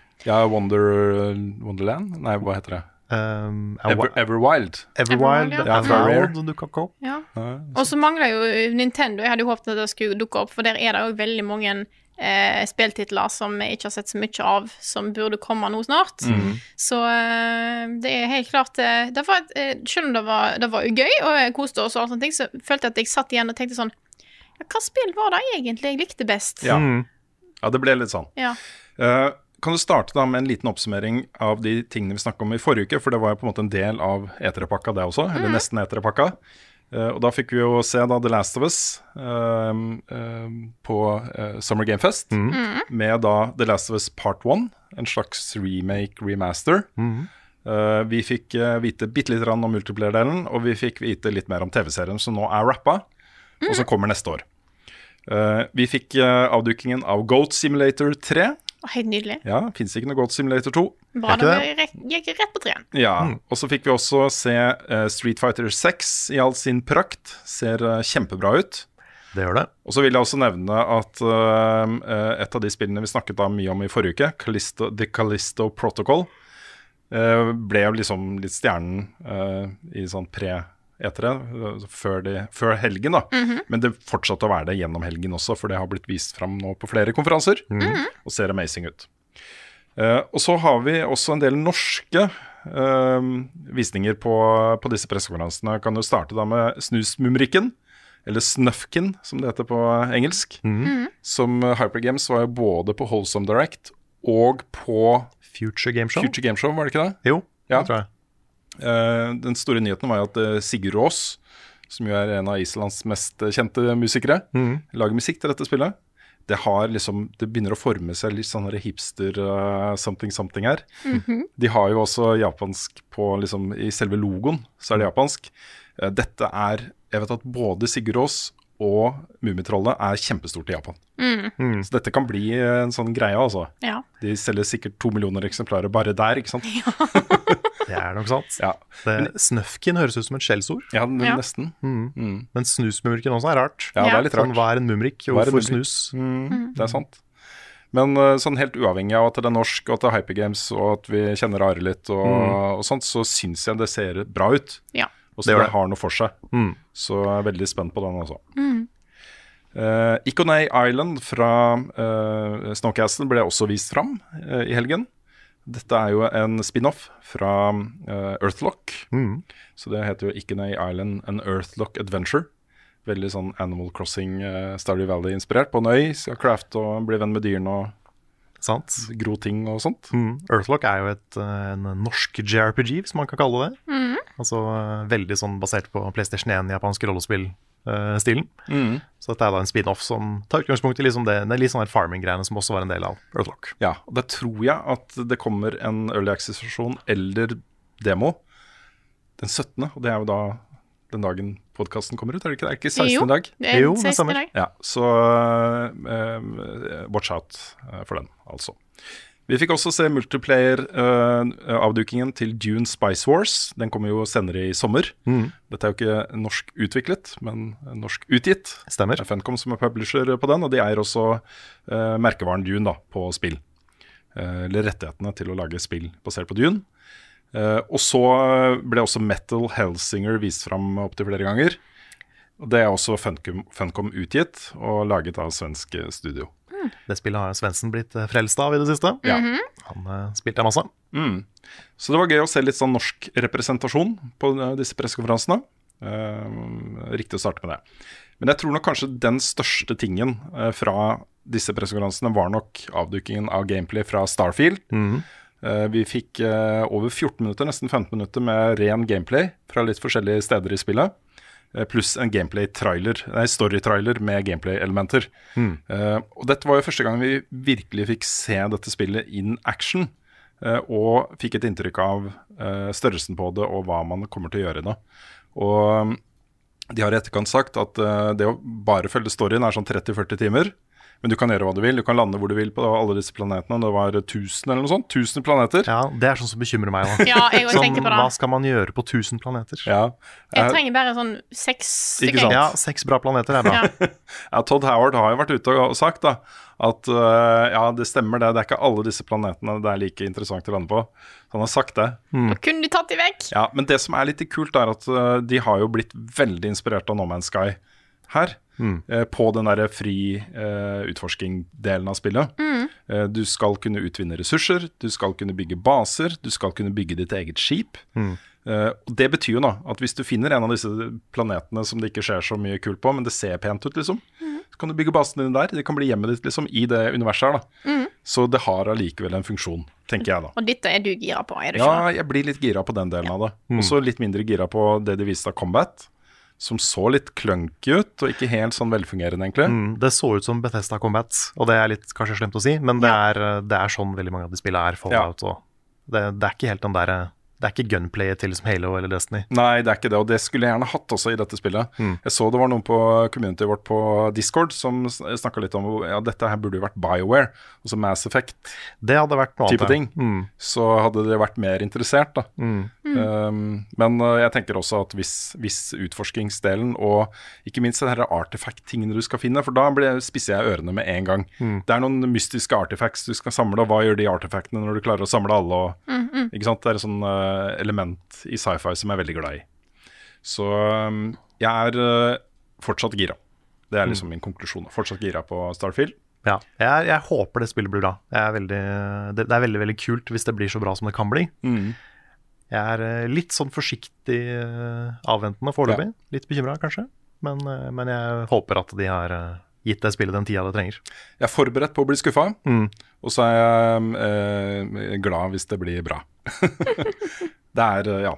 Wonderland? Nei, hva heter det? Everwild. Everwild, Everwild. ja. Ja, fra Rare. Avowed dukket ikke opp. Ja. Og så mangler jo Nintendo. Jeg hadde jo håpet at det skulle dukke opp, for der er det jo veldig mange spilltitler som jeg ikke har sett så mye av, som burde komme nå snart. Så det er helt klart det var, selv om det var jo gøy, og jeg koste oss og alt sånne ting, så følte jeg at jeg satt igjen og tenkte sånn, ja, hva spill var det egentlig jeg likte best? Ja. Ja, det ble litt sånn. Ja. Kan du starte da med en liten oppsummering av de tingene vi snakket om i forrige uke, for det var jo på en måte en del av E3-pakka det også, eller nesten E3-pakka. Og da fikk vi jo se da The Last of Us på Summer Game Fest, med da The Last of Us Part 1, en slags remake-remaster. Vi fikk vite bitte litt om multiplayer-delen, og vi fikk vite litt mer om TV-serien som nå er rappa, og som kommer neste år. Vi fikk avdukingen av Goat Simulator 3. Helt nydelig. Ja, finnes ikke noe Goat Simulator 2. Bra, ikke det gikk rett på treen. Ja, og så fikk vi også se Street Fighter 6 i all sin prakt. Ser kjempebra ut. Det gjør det. Og så vil jeg også nevne at et av de spillene vi snakket da mye om i forrige uke, The Callisto Protocol, ble jo liksom litt stjernen i sånn pre-E3 før helgen da. Men det fortsatte å være det gjennom helgen også, for det har blitt vist fram nå på flere konferanser, og ser amazing ut. Og så har vi også en del norske visninger på disse pressekonferansene. Kan jo starte da med Snusmumrikken, eller Snufkin, som det heter på engelsk. Som Hypergames var jo både på Wholesome Direct og på Future Game Show. Future Game Show, var det ikke det? Jo, Ja. det tror jeg. Den store nyheten var jo at Sigurd Aas, som jo er en av Islands mest kjente musikere, lager musikk til dette spillet. Det begynner å forme seg litt sånn hipster something her. De har jo også japansk på liksom, i selve logoen, så er det japansk. Dette er, jeg vet at både Sigurd Aas og Mummitrollet er kjempestort i Japan. Så dette kan bli en sånn greie, altså. Ja. De selger sikkert 2 millioner eksemplarer bare der, ikke sant? Det er nok sant. Ja, Snufkin høres ut som et skjellsord, ja, Ja. nesten. men snusmumrikken også er rart. Ja, det Ja. er litt rart. Sånn, hva er en mumrik, og Hva er en hvorfor mumrik? snus? Det er sant. Men sånn helt uavhengig av at det er norsk, og at det er Hypergames, og at vi kjenner Are litt, og sånt, så syns jeg det ser bra ut. Ja. Og så Det gjør det det. har noe for seg. Så jeg er veldig spent på den også. Iconay Island fra Snowcastle ble også vist fram i helgen. Dette er jo en spin-off fra Earthlock. Så det heter jo Iconay Island An Earthlock Adventure. Veldig sånn Animal Crossing, Stardew Valley-inspirert. På en øy, skal crafte og bli venn med dyrene og Sant? gro ting og sånt. Earthlock er jo en norsk JRPG, hvis man kan kalle det. Altså veldig sånn basert på PlayStation 1, japansk rollespill, Earthlock-stilen. Så dette er da en spin-off som tar utgangspunkt i liksom det litt sånn her farming-greiene som også var en del av Earthlock. Ja, og det tror jeg at det kommer en early access-versjon eller demo den 17., og det er jo da den dagen podcasten kommer ut, er det ikke? Det er ikke 16. dag? Jo, det er Jo, det 16. stemmer. dag. Ja, så watch out for den, altså. Vi fikk også se multiplayer-avdukingen til Dune Spice Wars. Den kommer jo senere i sommer. Dette er jo ikke norsk utviklet, men norsk utgitt. Stemmer. Det er Funcom som er publisher på den, og de eier også merkevaren Dune da, på spill. Eller rettighetene til å lage spill basert på Dune. Og så ble også Metal Hellsinger vist fram opp til flere ganger. Og det er også Funcom utgitt og laget av svensk studio. Det spillet har Svendsen blitt frelst av i det siste. Ja. Han spilte masse. Så det var gøy å se litt sånn norsk representasjon på disse pressekonferansene. Riktig å starte med det. Men jeg tror nok kanskje den største tingen fra disse pressekonferansene var nok avdukingen av gameplay fra Starfield. Vi fikk over 14 minutter, nesten 15 minutter med ren gameplay fra litt forskjellige steder i spillet. Pluss en story-trailer med gameplay-elementer. Og dette var jo første gang vi virkelig fikk se dette spillet in action, og fikk et inntrykk av størrelsen på det og hva man kommer til å gjøre i det. Og de har i etterkant sagt at det å bare følge storyen er sånn 30-40 timer, men du kan gjøre hva du vil. Du kan lande hvor du vil på alle disse planetene. Det var 1000 eller noe sånt. 1000 planeter. Ja, det er sånn som bekymrer meg da. Ja, jeg også tenker på det. Hva skal man gjøre på 1000 planeter? Ja. Jeg trenger bare sånn 6 Ikke sant? Ja, 6 bra planeter er bra. Ja, Todd Howard har jo vært ute og sagt da, at ja, det stemmer det. Det er ikke alle disse planetene det er like interessant å lande på. Så han har sagt det. Da kunne de tatt de vekk. Ja, men det som er litt kult er at de har jo blitt veldig inspirert av No Man's Sky her. På den der fri utforsking-delen av spillet. Du skal kunne utvinne ressurser, du skal kunne bygge baser, du skal kunne bygge ditt eget skip. Og det betyr jo da at hvis du finner en av disse planetene som det ikke skjer så mye kult på, men det ser pent ut liksom, så kan du bygge basen din der. Det kan bli hjemmet ditt liksom i det universet her da. Så det har allikevel en funksjon, tenker jeg da. Og dette er du gira på, er du ikke? Ja, jeg blir litt gira på den delen av det. Og så litt mindre gira på det de viste av Combat, som så litt clunky ut, og ikke helt sånn velfungerende egentlig. Det så ut som Bethesda Combat, og det er litt kanskje slemt å si, men det er sånn veldig mange av de spillene er Fallout, og det er ikke helt den der, det er ikke gunplayet til liksom Halo eller Destiny. Nei, det er ikke det, og det skulle jeg gjerne hatt også i dette spillet. Jeg så det var noen på communityet vårt på Discord som snakket litt om, ja, dette her burde jo vært BioWare, altså Mass Effect. Det hadde vært noe type ting. Så hadde det vært mer interessert da. Men jeg tenker også at hvis utforskingsdelen, og ikke minst det her artifact-tingene du skal finne, for da spisser jeg ørene med en gang. Det er noen mystiske artifacts du skal samle, og hva gjør de artefaktene når du klarer å samle alle, og, ikke sant? Det er en sånn element i sci-fi som jeg er veldig glad i. Så jeg er fortsatt gira. Det er liksom min konklusjon. Fortsatt gira på Starfield. Ja, jeg håper det spillet blir bra. Det er veldig, veldig kult hvis det blir så bra som det kan bli. Jeg er litt sånn forsiktig avventende foreløpig. Litt bekymret kanskje, men jeg håper at de har gitt det spillet den tida det trenger. Jeg er forberedt på å bli skuffet, og så er jeg glad hvis det blir bra. Det er, ja.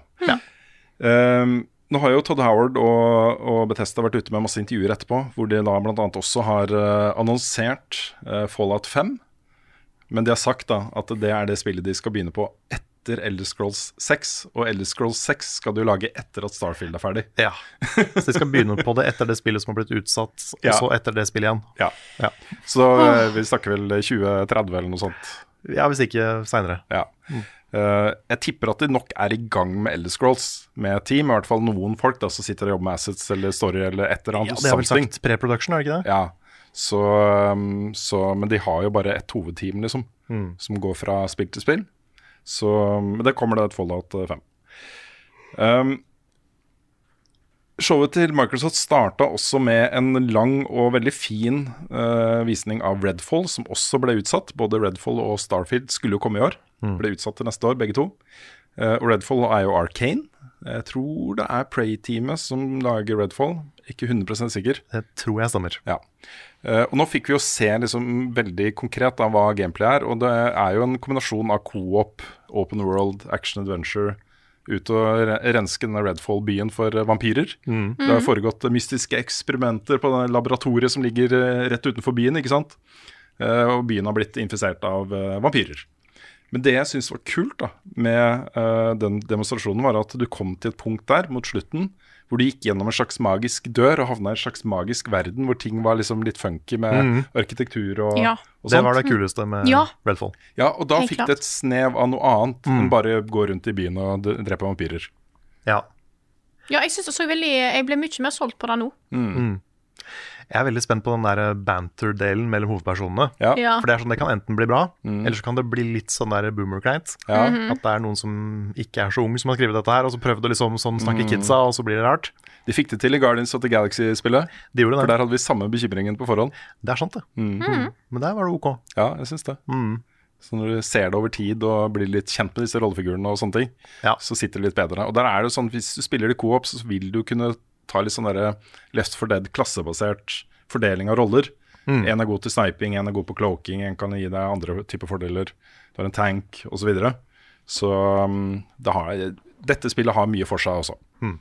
Nå har jo Todd Howard og Bethesda vært ute med masse intervjuer etterpå, hvor de da blant annet også har annonsert Fallout 5, men de har sagt da at det er det spillet de skal begynne på etter Elder Scrolls 6, og Elder Scrolls 6 skal du lage etter at Starfield er ferdig. Ja, så de skal begynne på det etter det spillet som har blitt utsatt, og så etter det spillet igjen. Ja. Så vi snakker vel 2030 eller noe sånt. Ja, hvis ikke senere. Ja. Jeg tipper at de nok er i gang med Elder Scrolls med team, i hvert fall noen folk da, som sitter og jobber med assets eller story eller et eller annet. Ja, det har vel sagt pre-production, er det ikke det? Ja, men de har jo bare et hovedteam liksom, som går fra spill til spill. Så det kommer det et Fallout 5. Showet til Microsoft startet også med en lang og veldig fin visning av Redfall, som også ble utsatt. Både Redfall og Starfield skulle jo komme i år. Ble utsatt til neste år, begge to. Og Redfall er jo Arcane. Jeg tror det er Prey-teamet som lager Redfall. Ikke 100% sikker. Det tror jeg stemmer. Ja. Og nå fikk vi jo se liksom veldig konkret av hva gameplay er. Og det er jo en kombinasjon av co-op, open world, action adventure, ut og renske denne Redfall-byen for vampyrer. Det har foregått mystiske eksperimenter på det laboratoriet som ligger rett utenfor byen, ikke sant? Og byen har blitt infisert av vampyrer. Men det jeg synes var kult da, med den demonstrasjonen var at du kom til et punkt der mot slutten, hvor du gikk gjennom en slags magisk dør og havnet i en slags magisk verden, hvor ting var liksom litt funky med arkitektur og sånt. Det var det kuleste med Redfall. Ja, og da Helt fikk klart. det et snev av noe annet enn bare gå rundt i byen og drepe vampyrer. Ja. Ja, jeg synes det så veldig Jeg ble mye mer solgt på det nå. Jeg er veldig spent på den der banter-delen mellom hovedpersonene. Ja. Ja. For det er sånn, det kan enten bli bra, eller så kan det bli litt sånn der boomer-kleint. Ja. At det er noen som ikke er så ung som har skrevet dette her, og så prøvde å liksom sånn snakke kidsa, og så blir det rart. De fikk det til i Guardians of the Galaxy-spillet, De gjorde for det. der hadde vi samme bekymringen på forhånd. Det er sant, det. Men der var det ok. Ja, jeg synes det. Så når du ser det over tid og blir litt kjent med disse rollefigurene og sånne ting, Ja. så sitter det litt bedre. Og der er det sånn, hvis du spiller i co-op, så vil du kunne ta litt sånn der Left 4 Dead klassebasert fordeling av roller. En er god til sniping, en er god på cloaking, en kan gi deg andre typer fordeler. Du har en tank, og så videre. Så dette spillet har mye for seg også.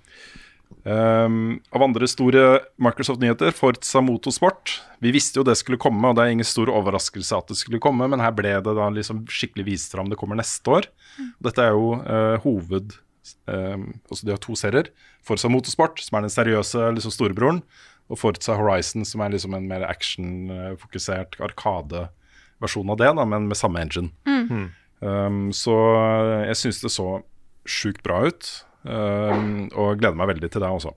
Av andre store Microsoft-nyheter, Forza Motorsport. Vi visste jo det skulle komme, og det er ingen stor overraskelse at det skulle komme, men her ble det da liksom skikkelig vist fram. Det kommer neste år. Dette er jo altså de har 2 serier. Forza Motorsport, som er den seriøse liksom storebroren, og Forza Horizon, som er liksom en mer action-fokusert arkadeversjon av det, da, men med samme engine. Så jeg synes det så sjukt bra ut, og gleder meg veldig til det også.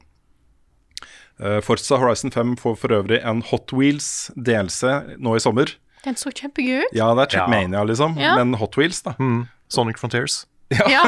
Forza Horizon 5 får for øvrig en Hot Wheels DLC nå i sommer. Den så kjempegøy ut. Ja, det er Trackmania liksom, Ja. men Hot Wheels da. Sonic Frontiers. Ja.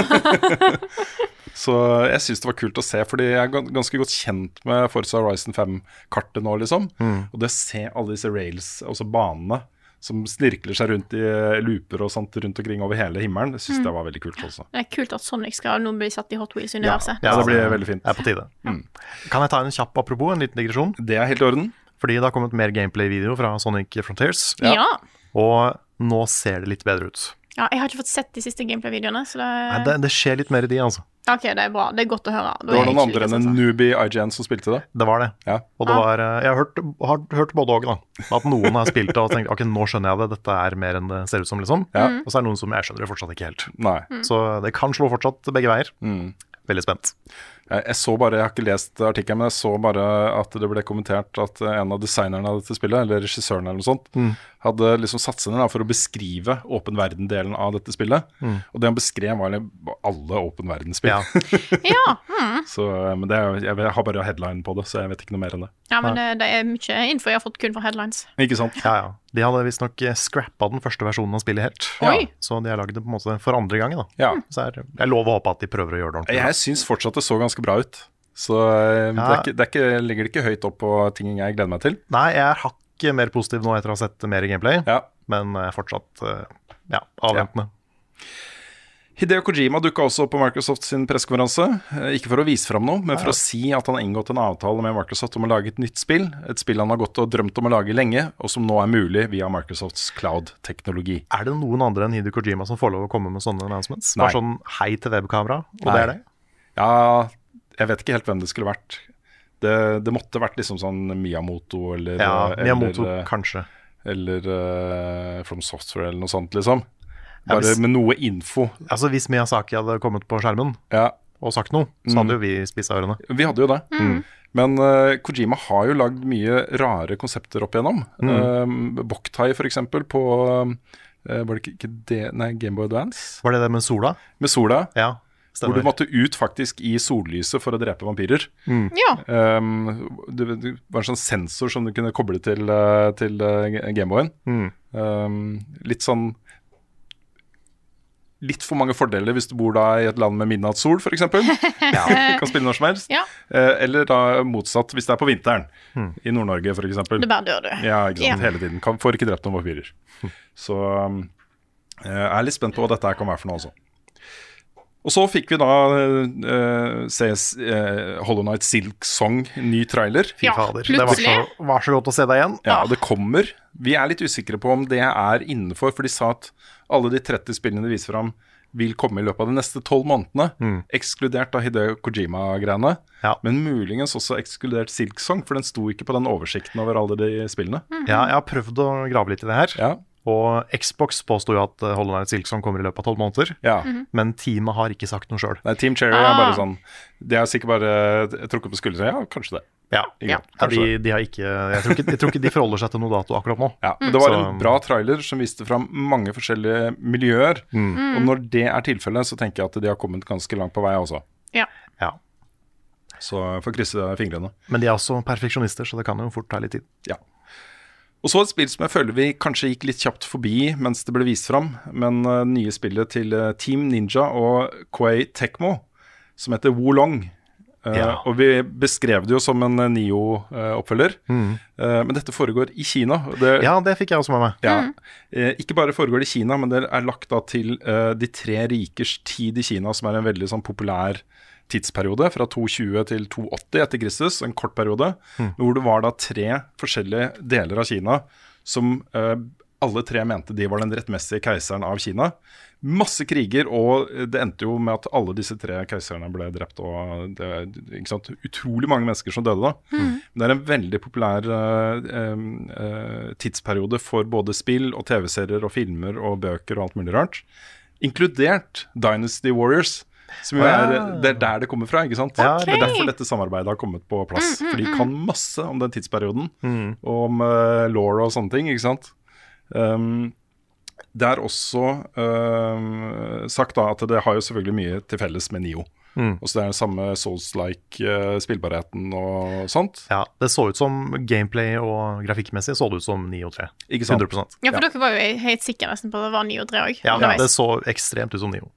Så jeg synes det var kult å se, fordi jeg er ganske godt kjent med Forza Horizon 5-kartet nå liksom. Og det å se alle disse rails, også banene, som snirkler seg rundt i looper og sånt rundt omkring over hele himmelen, jeg synes det var veldig kult også. Det er kult at Sonic skal nå bli satt i Hot Wheels-universet. Ja, det blir veldig fint. Det er på tide. Kan jeg ta en kjapp apropos, en liten digresjon? Det er helt i orden. Fordi det har kommet mer gameplay-video fra Sonic Frontiers, Ja. og nå ser det litt bedre ut. Ja, jeg har ikke fått sett de siste gameplay-videoene, så Nei, det skjer litt mer i de, altså. Ok, det er bra. Det er godt å høre. Da Det var er jeg noen ikke andre like enn en sånn. newbie IGN som spilte det. Det var det. Ja. Og det var, jeg har hørt både og, da. At noen har spilt det og tenkt ok, nå skjønner jeg det, dette er mer enn det ser ut som, liksom. Og så er det noen som jeg skjønner det fortsatt ikke helt. Nei. Så det kan slå fortsatt begge veier. Veldig spent. Jeg så bare, jeg har ikke lest artikkelen, men jeg så bare at det ble kommentert at en av designerne av dette spillet, eller regissøren eller noe sånt, hadde liksom satt seg ned da, for å beskrive åpen verden-delen av dette spillet. Og det han beskrev var alle åpen verden-spill. Ja. Ja, Så, men jeg har bare headline på det, så jeg vet ikke noe mer enn det. ja, men det er mye info jeg har fått kun fra headlines. Ikke sant? Ja. De hadde visstnok scrappa den første versjonen av spillet helt. Oi. Så de har lagd det på en måte for andre gangen, da. Ja. Så jeg lover å håpe at de prøver å gjøre det ordentlig. Jeg synes fortsatt det så ganske bra ut. Så legger det ikke høyt opp på ting jeg gleder meg til. Nei, jeg er hakket mer positiv nå etter å ha sett mer gameplay, Ja. men jeg er fortsatt avventende. Hideo Kojima dukket også opp på Microsoft sin pressekonferanse. Ikke for å vise fram noe, men for å si at han har inngått en avtale med Microsoft om å lage et nytt spill. Et spill han har gått og drømt om å lage lenge, og som nå er mulig via Microsofts cloud-teknologi. Er det noen andre enn Hideo Kojima som får lov å komme med sånne announcements? Nei. Bare sånn hei til webkamera, og Nei. det er det? Ja, jeg vet ikke helt hvem det skulle vært. Det måtte vært liksom sånn Miyamoto eller Ja, Miyamoto eller, kanskje. eller From Software eller noe sånt, liksom. Ja, Bare hvis- med noe info. Altså Hvis Miyazaki hadde kommet på skjermen Ja, og sagt noe, så hadde jo vi spissa ørene. vi hadde jo det. Men Kojima har jo lagd mye rare konsepter opp igjennom. Boktai for eksempel på var det ikke det? Nei, Game Boy Advance? Var det det med sola? Med sola. Ja, Hvor du stemmer. måtte ut faktisk i sollyset for å drepe vampyrer. Ja. Det var en sånn sensor som du kunne koble til Gameboyen. Litt sånn litt for mange fordeler hvis du bor da i et land med midnattssol, for eksempel. Ja, kan spille når som helst. Ja. Eller da motsatt hvis det er på vinteren. I Nord-Norge, for eksempel. Det bare dør du. Ja, ikke sant, Ja. hele tiden. Får ikke drept noen vampyrer. Så jeg er litt spent på hva dette her kan være for noe også. Og så fikk vi da se Hollow Knight Silk Song, ny trailer. Fy Ja, fader. Det var så godt å se deg igjen. Ja, det kommer. Vi er litt usikre på om det er innenfor, for de sa at alle de 30 spillene de viser fram vil komme i løpet av de neste 12 månedene, ekskludert av Hideo Kojima-greiene, men muligens også ekskludert Silksong, for den sto ikke på den oversikten over alle de spillene. Ja, jeg har prøvd å grave litt i det her, og Xbox påstod jo at Hollow Knight Silksong kommer i løpet av 12 måneder, men teamet har ikke sagt noe selv. Nei, Team Cherry er bare sånn, det er sikkert bare trukket på skulderen, kanskje det. De har ikke, jeg tror ikke de forholder seg til noe dato akkurat nå. Ja, men det var en bra trailer som viste fram mange forskjellige miljøer, og når det er tilfellet, så tenker jeg at de har kommet ganske langt på vei også. Ja. Så jeg får krysse fingrene. Men de er også perfeksjonister, så det kan jo fort ta litt tid. Ja. Og så et spill som jeg føler vi kanskje gikk litt kjapt forbi mens det ble vist fram, men nye spillet til Team Ninja og Koei Tecmo, som heter Wolong. Og vi beskrev det jo som en Nio-oppfølger, men dette foregår i Kina. Det fikk jeg også med meg. Ja. Ikke bare foregår det i Kina, men det er lagt da til de tre rikers tid i Kina, som er en veldig sånn populær tidsperiode, fra 220 til 280 etter Kristus, en kort periode, hvor det var da 3 forskjellige deler av Kina, som alle 3 mente de var den rettmessige keiseren av Kina. Masse kriger, og det endte jo med at alle disse 3 keiserne ble drept, og det er ikke sant, utrolig mange mennesker som døde da. Det er en veldig populær tidsperiode for både spill og TV-serier og filmer og bøker og alt mulig rart, inkludert Dynasty Warriors, som jo det er der det kommer fra, ikke sant? Det er derfor dette samarbeidet har kommet på plass, for de kan masse om den tidsperioden, om lore og sånne ting, ikke sant? Det er også sagt da at det har jo selvfølgelig mye til felles med Nio. Og så det er den samme Souls-like spillbarheten og sånt. Ja, det så ut som gameplay og grafikkmessig så det ut som Nio 3. Ikke sant? 100%. Ja, for dere var jo helt sikre nesten på at det var Nio 3 også. Ja, det så ekstremt ut som Nio.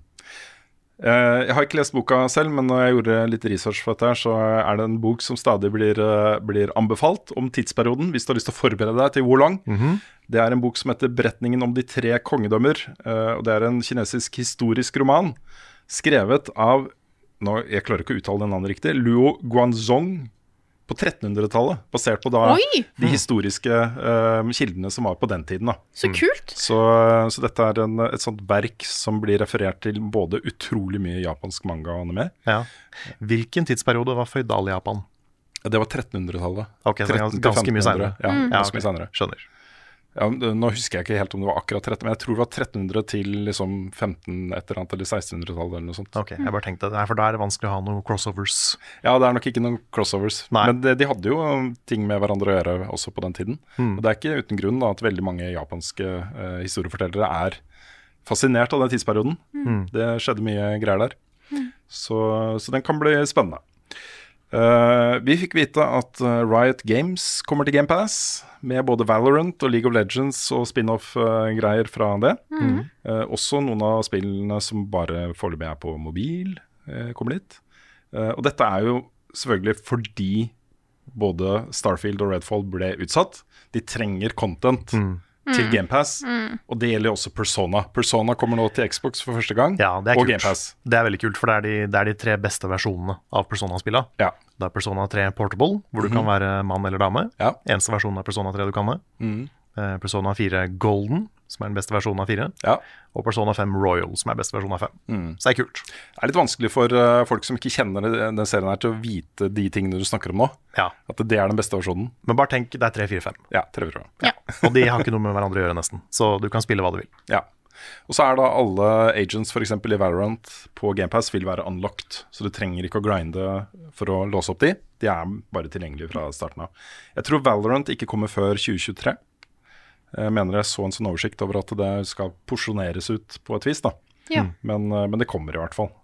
Jeg har ikke lest boka selv, men når jeg gjorde litt research for dette her, så er det en bok som stadig blir anbefalt om tidsperioden, hvis du har lyst til å forberede deg til Wolong. Det er en bok som heter Beretningen om de 3 kongedømmer, og det er en kinesisk historisk roman, skrevet av, jeg klarer ikke å uttale den navnet riktig, Luo Guanzong, på 1300-tallet, basert på da de historiske kildene som var på den tiden. Da. Så kult! Så dette er et sånt verk som blir referert til både utrolig mye japansk manga og anime. Ja. Hvilken tidsperiode var Føydal-Japan? Det var 1300-tallet. Ok, så ganske mye senere. Ja, ganske mye senere. Skjønner. Ja, nå husker jeg ikke helt om det var akkurat 13, men jeg tror det var 1300 til liksom 15 et eller annet, eller 1600-tallet eller noe sånt. Ok, jeg bare tenkte det, for da er det vanskelig å ha noen crossovers. Ja, det er nok ikke noen crossovers, men de hadde jo ting med hverandre å gjøre også på den tiden. Og det er ikke uten grunn da, at veldig mange japanske historiefortellere er fascinert av den tidsperioden. Det skjedde mye greier der. Så den kan bli spennende. Vi fikk vite at Riot Games kommer til Game Pass med både Valorant og League of Legends og spin-off-greier fra det. Også noen av spillene som bare foreløpig er på mobil, kommer dit. Og dette er jo selvfølgelig fordi både Starfield og Redfall ble utsatt. De trenger content til Game Pass, og det gjelder også Persona. Persona kommer nå til Xbox for første gang, og Game Pass. Det er veldig kult, for det er de 3 beste versjonene av Persona-spillene. Ja. Det er Persona 3 Portable, hvor du kan være mann eller dame. Eneste versjonen av Persona 3 du kan det. Persona 4 Golden, som er den beste versjonen av 4. Og Persona 5 Royal, som er beste versjonen av 5. Så det er kult. Det er litt vanskelig for folk som ikke kjenner den serien her, til å vite de tingene du snakker om nå. At det er den beste versjonen. Men bare tenk, det er 3, 4, 5. Ja, 3, 4, 5. Og de har ikke noe med hverandre å gjøre nesten, så du kan spille hva du vil. Ja. Og så er da alle agents for eksempel i Valorant på Game Pass vil være unlocked, så du trenger ikke å grinde for å låse opp de. De er bare tilgjengelige fra starten av. Jeg tror Valorant ikke kommer før 2023. Jeg mener jeg så en sånn oversikt over at det skal porsjoneres ut på et vis da. Men det kommer i hvert fall.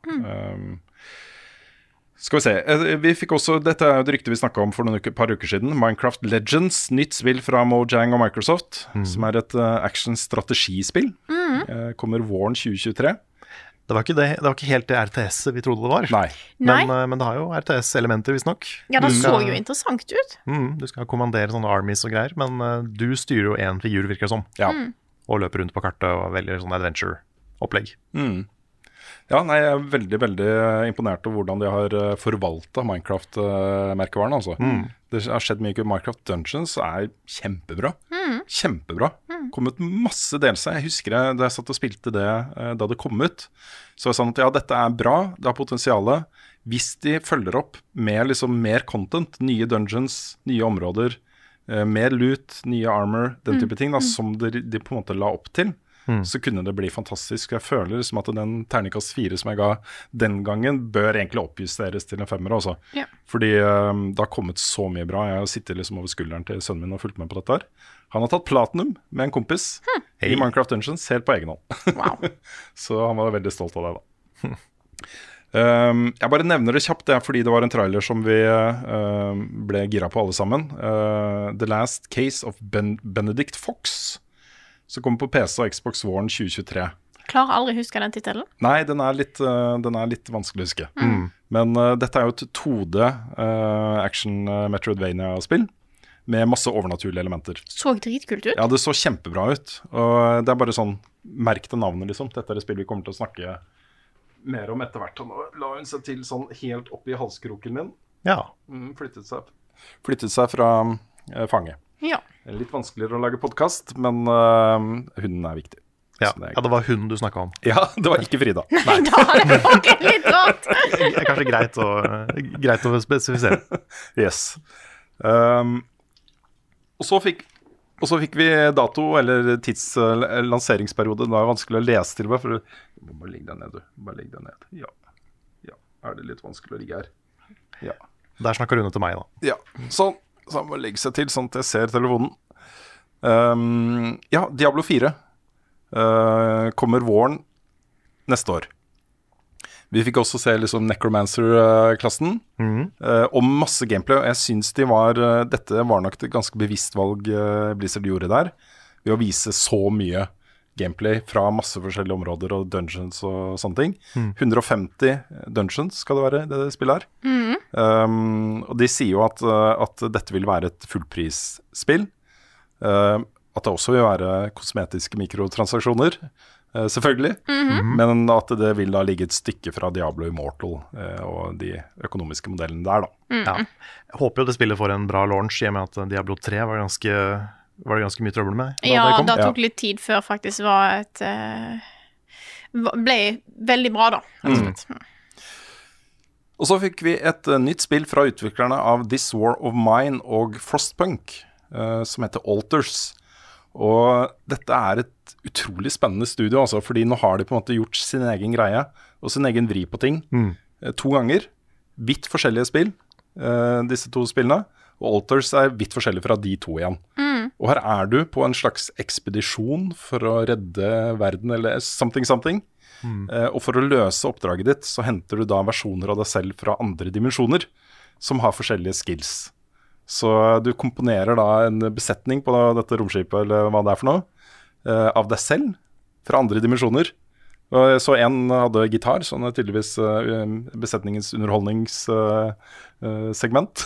Skal vi se, vi fikk også, dette er jo et rykte vi snakket om for par uker siden, Minecraft Legends, nytt spill fra Mojang og Microsoft, som er et action-strategispill. Kommer våren 2023. Det var ikke helt det RTS-et vi trodde det var. Nei. Men det har jo RTS-elementer, visstnok. Ja, det så jo interessant ut. Du skal kommandere sånne armies og greier, men du styrer jo en figur, virker det som. Og løper rundt på kartet og velger sånn adventure-opplegg. Ja, nei, jeg er veldig, veldig imponert over hvordan de har forvaltet Minecraft-merkevaren, altså. Det har skjedd mye. Minecraft Dungeons er kjempebra. Kjempebra. kommet masse delelse. Jeg husker da jeg satt og spilte det da det kom ut, så var det sånn at ja, dette er bra, det har potensialet. Hvis de følger opp med liksom mer content, nye dungeons, nye områder, mer loot, nye armor, den type ting da, som de på en måte la opp til, så kunne det bli fantastisk. Jeg føler liksom at den terningkast 4 som jeg ga den gangen, bør egentlig oppjusteres til en 5 også. Ja. Fordi det har kommet så mye bra. Jeg har sittet liksom over skulderen til sønnen min og fulgt med på dette her. Han har tatt platinum med en kompis i Minecraft Dungeons helt på egen hånd. Wow. Så han var veldig stolt av det da. Jeg bare nevner det kjapt, det er fordi det var en trailer som vi ble gira på alle sammen. The Last Case of Benedict Fox, som kommer på PC og Xbox våren 2023. Klarer aldri å huske den titelen. Nei, den er litt vanskelig å huske. Men dette er jo et 2D action Metroidvania-spill med masse overnaturlige elementer. Så dritkult ut. Ja, det så kjempebra ut. Og det er bare sånn, merk det navnet liksom. Dette er et spill vi kommer til å snakke mer om etter hvert. Nå la hun seg til sånn helt opp i halskroken min. Ja. Flyttet seg fra fanget. Ja. Det er litt vanskeligere å lage podcast, men hunden er viktig. Ja. Så Det var hun du snakket om. Ja, det var ikke Frida. Da er det faktisk litt rart. Det er kanskje greit å spesifisere. Yes. Og så fikk vi dato, eller tidsllanseringsperiode. Det var vanskelig å lese til meg, for du må bare ligge deg ned, du. Bare ligge deg ned. Ja. Er det litt vanskelig å ligge her? Ja. Der snakker Rune til meg da. Ja, sånn. Så han må legge seg til sånn at jeg ser telefonen. Ja, Diablo 4 kommer våren neste år. Vi fikk også se liksom Necromancer-klassen og masse gameplay. Og jeg synes dette var nok et ganske bevisst valg Blizzard gjorde der, ved å vise så mye gameplay fra masse forskjellige områder og dungeons og sånne ting. 150 dungeons skal det være det spillet her. Og de sier jo at dette vil være et fullprisspill. At det også vil være kosmetiske mikrotransaksjoner, selvfølgelig. Men at det vil da ligge et stykke fra Diablo Immortal og de økonomiske modellene der da. Ja. Jeg håper jo det spillet får en bra launch, i og med at Diablo 3 var det ganske mye trøbbel med da Ja, det kom. det tok litt tid før faktisk ble veldig bra da, rett og slett. Og så fikk vi et nytt spill fra utviklerne av This War of Mine og Frostpunk, som heter Alters. Og dette er et utrolig spennende studio, altså, fordi nå har de på en måte gjort sin egen greie, og sin egen vri på ting, 2 ganger. Vidt forskjellige spill, disse 2 spillene, og Alters er vidt forskjellige fra de 2 igjen. Og her er du på en slags ekspedisjon for å redde verden, eller something. Og for å løse oppdraget ditt, så henter du da versjoner av deg selv fra andre dimensjoner, som har forskjellige skills. Så du komponerer da en besetning på dette romskipet, eller hva det er for noe, av deg selv, fra andre dimensjoner. Så en hadde gitar, sånn er tydeligvis besetningens underholdningssegment.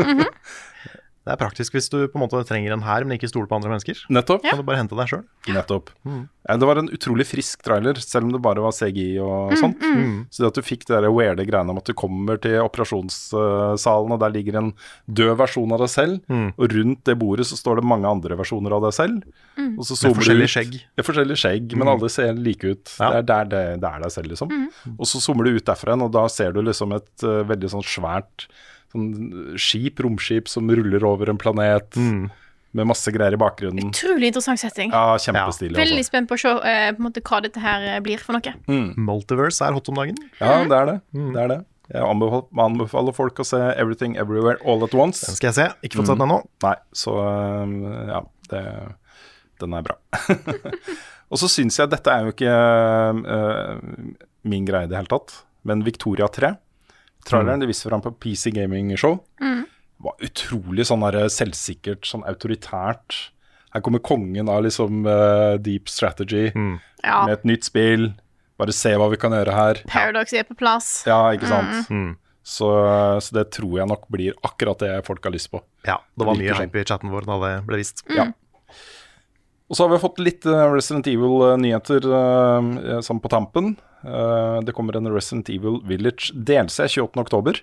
Det er praktisk hvis du på en måte trenger en her, men ikke stoler på andre mennesker. Nettopp. Kan du bare hente deg selv. Nettopp. Det var en utrolig frisk trailer, selv om det bare var CGI og sånt. Så det at du fikk det der weirde greiene om at du kommer til operasjonssalen, og der ligger en død versjon av deg selv, og rundt det bordet så står det mange andre versjoner av deg selv. Og så Med forskjellig skjegg. Forskjellig skjegg, men alle ser like ut. Ja. Det er deg selv, liksom. Og så zoomer du ut derfra, og da ser du liksom et veldig sånn svært skip, romskip som ruller over en planet med masse greier i bakgrunnen. Utrolig interessant setting. Ja, kjempestilig. Veldig spent på å se på en måte hva dette her blir for noe. Multiverse er hot om dagen. Ja, det er det. Det er det. Jeg anbefaler folk å se Everything Everywhere All at Once. Den skal jeg se. Ikke fått sett den ennå. Nei, så ja, den er bra. Og så synes jeg dette er jo ikke min greie i det hele tatt, men Victoria 3, traileren de viste fram på PC Gaming Show, var utrolig sånn der selvsikkert, sånn autoritært. Her kommer kongen av liksom Deep Strategy med et nytt spill. Bare se hva vi kan gjøre her. Paradox er på plass. Ja, ikke sant? Så det tror jeg nok blir akkurat det folk har lyst på. Ja, det var Det mye virker hype i chatten vår da det ble vist. Ja. Og så har vi fått litt Resident Evil-nyheter sånn på tampen. Det kommer en Resident Evil Village DLC 28. oktober,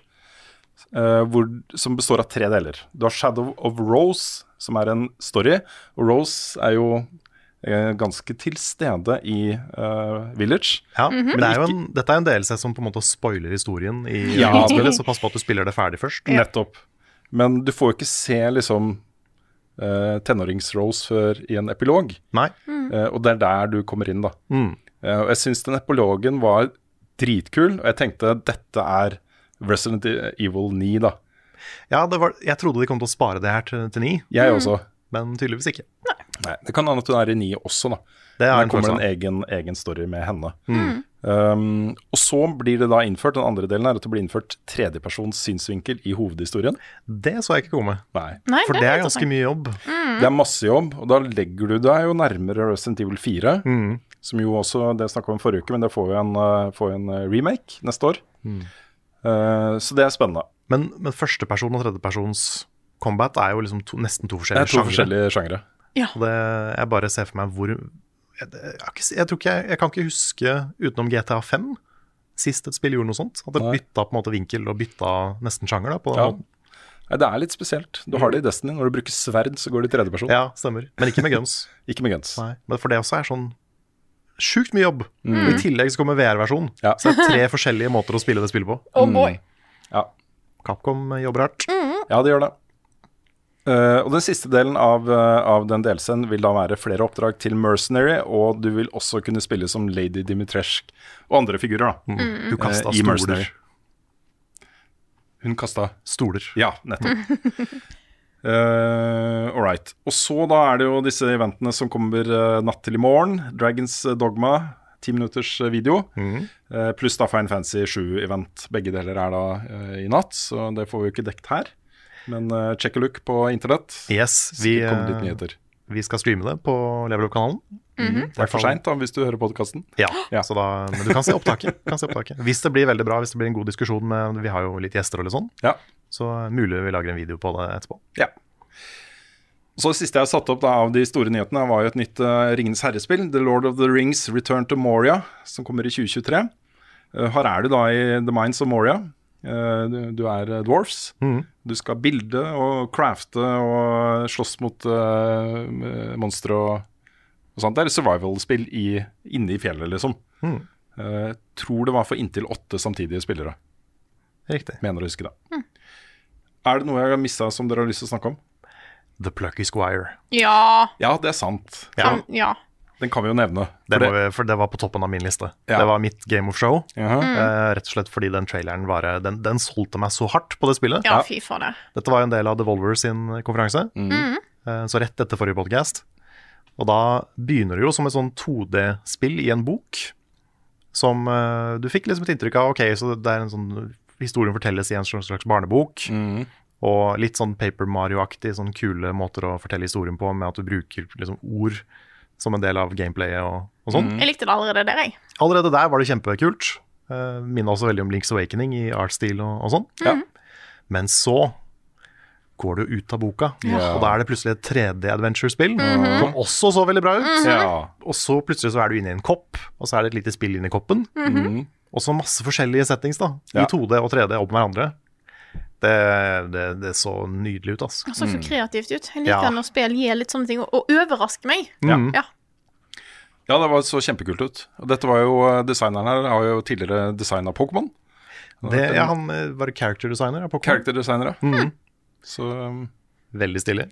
som består av 3 deler. Du har Shadow of Rose, som er en story. Og Rose er jo ganske til stede i Village. Ja, men dette er jo en DLC som på en måte spoiler historien i Ja, spillet, så pass på at du spiller det ferdig først. Nettopp. Men du får jo ikke se liksom tenårings-Rose før i en epilog. Nei. Og det er der du kommer inn, da. Og jeg syns den epilogen var dritkul, og jeg tenkte dette er Resident Evil 9, da. Ja, jeg trodde de kom til å spare det her til 9, Jeg også. men tydeligvis ikke. Nei, det kan hende at hun er i 9 også, da. Det er Der en kommer følelse det en egen story med henne. Og så blir det da innført, den andre delen er at det blir innført tredjepersons synsvinkel i hovedhistorien. Det så jeg ikke komme. Nei. Nei, For det er litt ganske mye jobb. Det er masse jobb, og da legger du deg jo nærmere Resident Evil 4, som jo også, det snakket vi om forrige uke, men det får jo en remake neste år. Så det er spennende. Men førsteperson og tredjepersons combat er jo liksom nesten to Det er forskjellige to forskjellige sjangere. Og jeg bare ser for meg hvor jeg kan ikke huske utenom GTA 5 sist et spill gjorde noe sånt. At det bytta på en måte vinkel og bytta nesten sjanger da, på den måten. Nei, det er litt spesielt. Du har det i Destiny. Når du bruker sverd, så går det i tredjeperson. Ja, stemmer. Men ikke med guns. Ikke med guns. Nei, men for det også er sånn sjukt mye jobb. Og i tillegg så kommer VR-versjon. Ja. Så det er 3 forskjellige måter å spille det spillet på. Oh boy. Ja. Capcom jobber hardt. Ja, det gjør det. Og den siste delen av den delsen vil da være flere oppdrag til Mercenary, og du vil også kunne spille som Lady Dimitrescu og andre figurer da. Hun kastet I stoler. Mercenary. Hun kastet Stoler. Ja, nettopp. All right. Og så da er det jo disse eventene som kommer natt til i morgen. Dragons Dogma, 10 minutters video. Pluss da Final Fantasy 7-event. Begge deler er da i natt, så det får vi jo ikke dekt her. Men check a look på internett. Yes, Sikkert kommer litt nyheter. vi skal streame det på Level Up-kanalen. Det er for sent da, hvis du hører podcasten. Ja, så da, men du kan se opptaket. Hvis det blir veldig bra, hvis det blir en god diskusjon med, vi har jo litt gjester og litt sånn, Ja. så mulig vi lager en video på det etterpå. Ja. Så det siste jeg har satt opp da, av de store nyhetene var jo et nytt Ringenes herrespill, The Lord of the Rings Return to Moria, som kommer i 2023. Her er du da i The Mines of Moria. Du er dwarfs. Du skal bilde og crafte og slåss mot monstre og sånt. Det er et survival-spill inne i fjellet, liksom. Tror det var for inntil 8 samtidige spillere. Riktig. Mener å huske det. Er det noe jeg har mistet som dere har lyst til å snakke om? The Plucky Squire. Ja. Ja, det er sant. Ja. Den kan vi jo nevne. For det var på toppen av min liste. Ja. Det var mitt Game of Show. Jaha. Rett og slett fordi den traileren den solgte meg så hardt på det spillet. Ja, fy for det. Dette var jo en del av Devolver sin konferanse, så rett etter forrige podcast. Og da begynner det jo som et sånn 2D-spill i en bok, som du fikk liksom et inntrykk av, ok, så det er en sånn, historien fortelles i en slags barnebok, og litt sånn Paper Mario-aktig, sånn kule måter å fortelle historien på, med at du bruker liksom ord som en del av gameplayet og sånn. Jeg likte det allerede der, jeg. Allerede der var det kjempekult. Minner også veldig om Link's Awakening i artstil og sånn. Ja. Men så går du ut av boka, og da er det plutselig et 3D-adventure-spill, som også så veldig bra ut. Ja. Og så plutselig så er du inne i en kopp, og så er det et lite spill inne i koppen. Og så masse forskjellige settings da, i 2D og 3D opp med hverandre. Det så nydelig ut, altså. Det så for kreativt ut. Jeg liker når spill gir litt sånne ting, og overrasker meg. Ja, det var så kjempekult ut. Og dette var jo, designeren her har jo tidligere designet Pokémon. Han var character designer av Pokémon. Character designer, ja. Så veldig stilig.